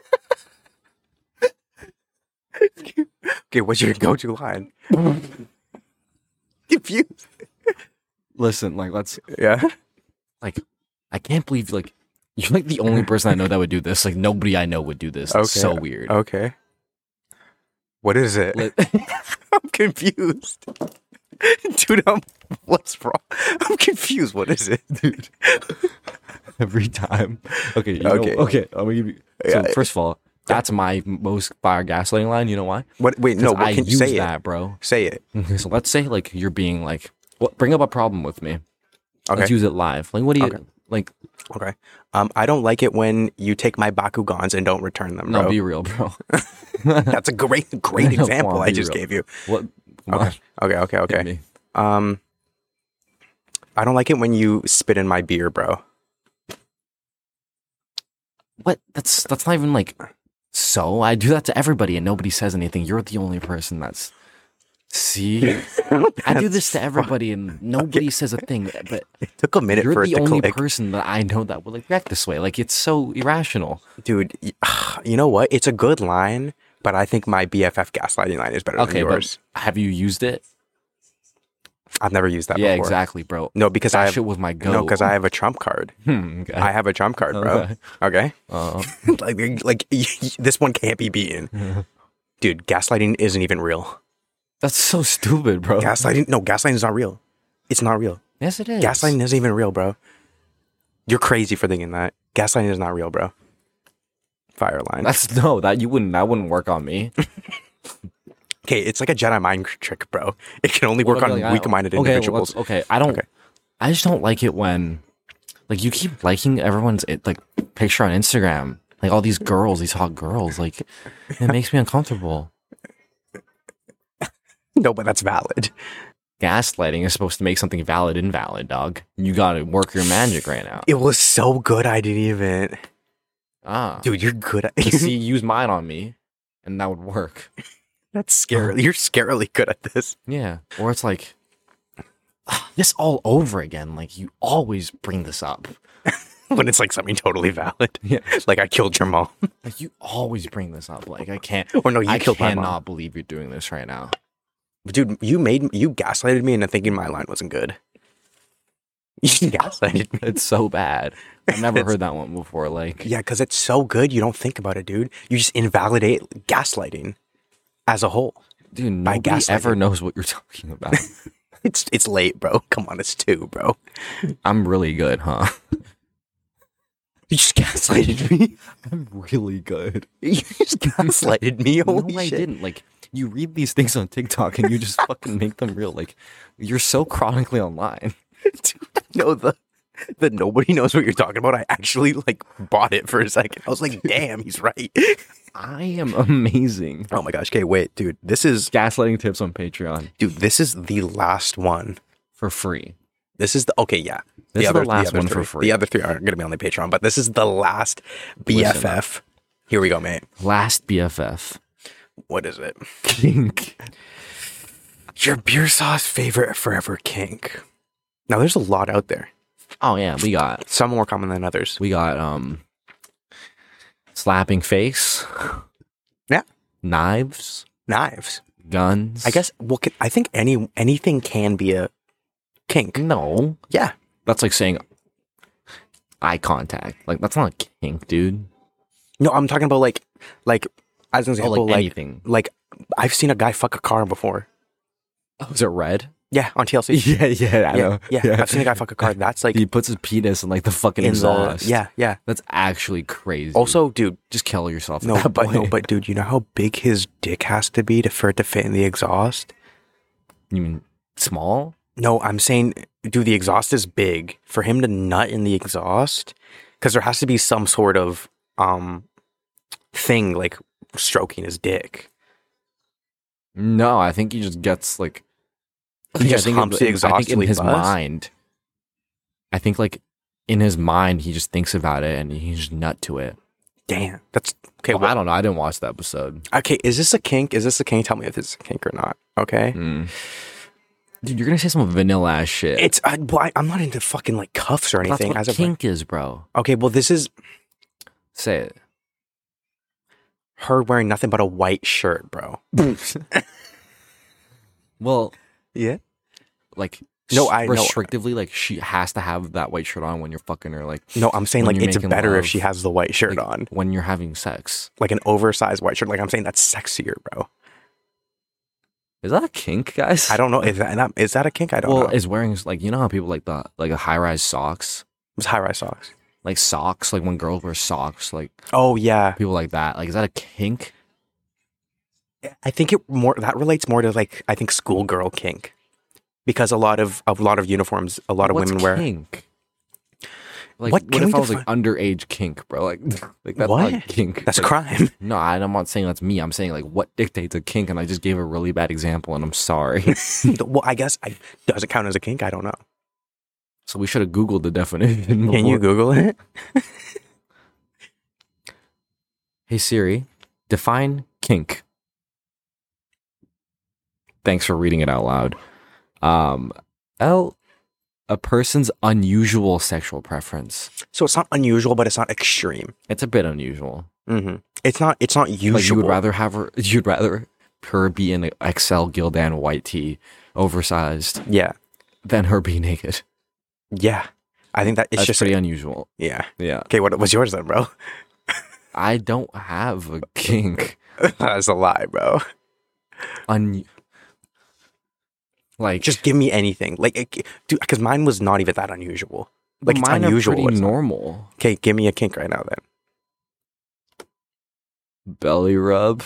Okay, what's your go-to line? If you listen, like, let's like, I can't believe like You're like the only person I know that would do this. Like nobody I know would do this. It's so weird. Okay. What is it? I'm confused. Dude, what's wrong? I'm confused. What is it, dude? Every time. Okay. Okay. I'm gonna give you. So first of all, that's my most fire gaslighting line. You know why? What? Wait, no. What, I can you use say that, it, bro. Say it. Okay, so let's say like you're being like, bring up a problem with me. Okay. Let's use it live. Like, what do you like? Okay. I don't like it when you take my Bakugans and don't return them, bro. No, be real, bro. That's a great example I just gave you. What? Okay. I don't like it when you spit in my beer, bro. What? That's not even like. So I do that to everybody and nobody says anything. You're the only person that's. See, I do this to everybody and nobody says a thing. But it took a minute for it to click. You're the only person that I know that would like react this way. Like it's so irrational, dude. You know what? It's a good line, but I think my BFF gaslighting line is better than yours. But have you used it? I've never used that before. Yeah, exactly, bro. No, because that shit was my go. No, because I have a trump card. Okay. I have a trump card, bro. Okay. like this one can't be beaten. Dude, gaslighting isn't even real. That's so stupid, bro. Gaslighting is not real. It's not real. Yes, it is. Gaslighting isn't even real, bro. You're crazy for thinking that. Gaslighting is not real, bro. Fire line. That wouldn't work on me. Okay, it's like a Jedi mind trick, bro. It can only work on weak-minded individuals. I just don't like it when, like, you keep liking everyone's like picture on Instagram, like all these girls, these hot girls. Like, it makes me uncomfortable. No, but that's valid. Gaslighting is supposed to make something valid invalid, dog. You gotta work your magic right now. It was so good, I didn't even. Dude, you're good at it. See, use mine on me, and that would work. That's scary. You're scarily good at this. Yeah. Or it's like, this all over again. Like, you always bring this up. When it's like something totally valid. Yeah. Like, I killed your mom. Like, you always bring this up. Like, I can't. Or no, you killed my mom. I cannot believe you're doing this right now. Dude, you gaslighted me into thinking my line wasn't good. You gaslighted me. It's so bad. I've never heard that one before. Like, yeah, because it's so good, you don't think about it, dude. You just invalidate gaslighting as a whole. Dude, nobody ever knows what you're talking about. It's late, bro. Come on, it's 2, bro. I'm really good, huh? You just gaslighted me. I'm really good. You just gaslighted me. Holy shit. I didn't. Like, you read these things on TikTok and you just fucking make them real. Like, you're so chronically online. Dude, no, the nobody knows what you're talking about. I actually like bought it for a second. I was like, damn, he's right. I am amazing. Oh my gosh. Okay, wait, dude. This is gaslighting tips on Patreon. Dude, this is the last one. For free. This is the yeah. This is the last one for free. The other 3 aren't going to be on the Patreon, but this is the last BFF. Here we go, mate. Last BFF. What is it? Kink. Your beer sauce favorite forever kink. Now, there's a lot out there. Oh, yeah. We got... some more common than others. We got, slapping face. Yeah. Knives. Guns. I guess, well, I think anything can be a kink. No. Yeah. That's like saying eye contact. Like, that's not a kink, dude. No, I'm talking about like as an example, like anything. Like, I've seen a guy fuck a car before. Oh, is it red? Yeah, on TLC. I know. Yeah, I've seen a guy fuck a car. That's like... he puts his penis in like the fucking exhaust. Yeah. That's actually crazy. Also, dude... just kill yourself but dude, you know how big his dick has to be for it to fit in the exhaust? You mean small? No, I'm saying, dude, the exhaust is big. For him to nut in the exhaust, because there has to be some sort of thing, like, stroking his dick. No, I think he just gets, like... He just humps the exhaust. I think in his mind... I think, like, in his mind, he just thinks about it, and he just nut to it. Damn. That's... okay, I don't know. I didn't watch the episode. Okay, is this a kink? Tell me if it's a kink or not, okay? Dude, you're gonna say some vanilla ass shit. I'm not into fucking, like, cuffs or anything. That's what kink is, bro. Okay, well, this is... say it. Her wearing nothing but a white shirt, bro. Well... yeah? Like, No, I know. restrictively, like she has to have that white shirt on when you're fucking her. Like, no, I'm saying when like you're it's making better if love, she has the white shirt like, on, when you're having sex. like an oversized white shirt. Like I'm saying that's sexier, bro. Is that a kink, guys? I don't know. Is that a kink? I don't know. Well, is wearing like, you know how people like the high rise socks, It's high rise socks. like socks, like when girls wear socks, like Oh yeah, people like that. Like, is that a kink? I think that relates more to like I think schoolgirl kink, because a lot of uniforms, a lot of What's women wear. Kink? Like, What what can if we I was like underage kink, bro? Like that's What? not kink. That's a Like, crime. No, I'm not saying that's me. I'm saying like what dictates a kink, and I just gave a really bad example, and I'm sorry. Well, I guess does it count as a kink? I don't know. So we should have Googled the definition. Can you Google it? Hey Siri, define kink. Thanks for reading it out loud. A person's unusual sexual preference. So it's not unusual, but it's not extreme. It's a bit unusual. Mm-hmm. It's not usual. Like you'd rather her be in an XL Gildan white tee, oversized, Yeah, than her be naked. yeah. I think that's just pretty unusual. Yeah. Yeah. Okay, what was yours then, bro? I don't have a kink. That's a lie, bro. Like, Just give me anything, like, dude, because mine was not even that unusual. Like it's mine unusual. are pretty It's not. normal. Okay, give me a kink right now, then. Belly rub.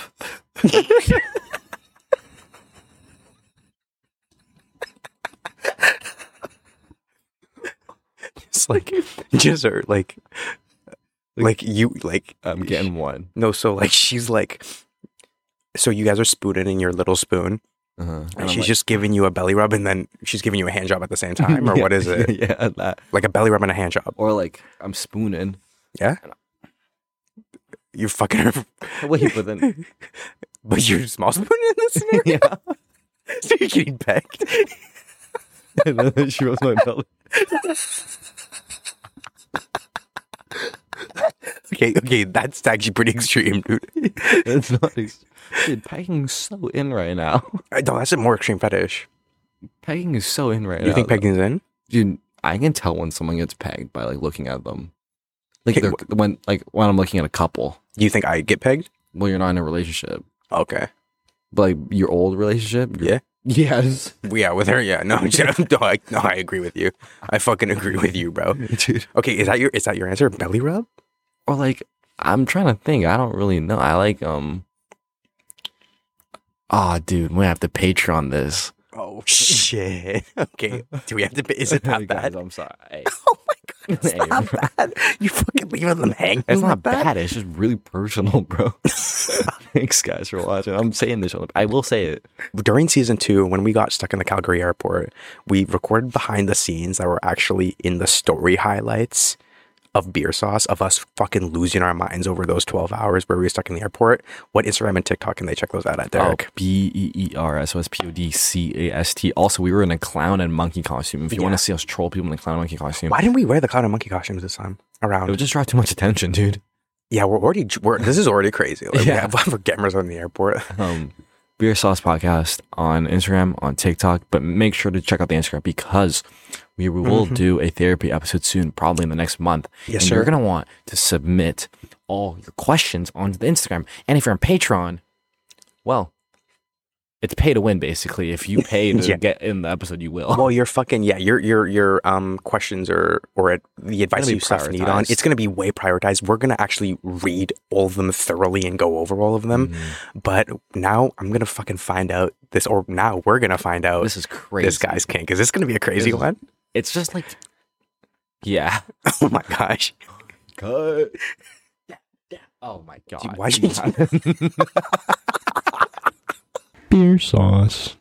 It's like just her, like you, like I'm getting one. no. So like she's like, so you guys are spooning in your little spoon, And and I'm she's like, just giving you a belly rub, and then she's giving you a hand job at the same time, or what is it? Yeah, that. Like a belly rub and a hand job. Or like I'm spooning. Yeah. You're fucking her, Wait, but then but you're small spooning in this scenario. yeah. So you're getting pegged. And then she rubs my belly. Okay, that's actually pretty extreme, dude. That's not. Dude, pegging's so in right now. No, that's a more extreme fetish. Pegging is so in right now. You think pegging's in? Dude, I can tell when someone gets pegged by like looking at them. Like Okay, when I'm looking at a couple. Do you think I get pegged? Well, you're not in a relationship, Okay. but like your old relationship. Yeah. Yes. Yeah, with her, yeah. No, I agree with you. I fucking agree with you, bro. Dude. Okay, is that your answer? Belly rub? Or like, I'm trying to think. I don't really know. I like Oh, dude, we have to Patreon this. Oh shit. Okay. Do we have to pay? Is it that Hey, bad? guys, I'm sorry. Oh my god, it's Hey, not bro. bad. You fucking leaving them hanging. It's not like that? bad. It's just really personal, bro. Thanks, guys, for watching. I'm saying this. I will say it. During season 2, when we got stuck in the Calgary airport, we recorded behind the scenes that were actually in the story highlights of Beer Sauce, of us fucking losing our minds over those 12 hours where we were stuck in the airport. What Instagram and TikTok can they check those out at, Derek? BEERSOSPODCAST. Also, we were in a clown and monkey costume. If you want to see us troll people in the clown and monkey costume, Why didn't we wear the clown and monkey costumes this time around? it would just draw too much attention, dude. Yeah, this is already crazy. Like, Yeah. we have cameras on the airport. Beer Sauce Podcast on Instagram, on TikTok, but make sure to check out the Instagram because we will do a therapy episode soon, probably in the next month. Yes, and sir. you're going to want to submit all your questions onto the Instagram. And if you're on Patreon, well, it's pay to win, basically. If you pay to Yeah. get in the episode, you will. Well, your questions or the advice be you stuff need on, prioritized. it's going to be way prioritized. We're going to actually read all of them thoroughly and go over all of them. But now I'm going to fucking find out this, or now we're going to find out This is crazy. this guy's kink. Is this going to be a crazy This is- one? It's just like, yeah. Oh my gosh. Cut. Oh my God. Why'd you- Beer sauce.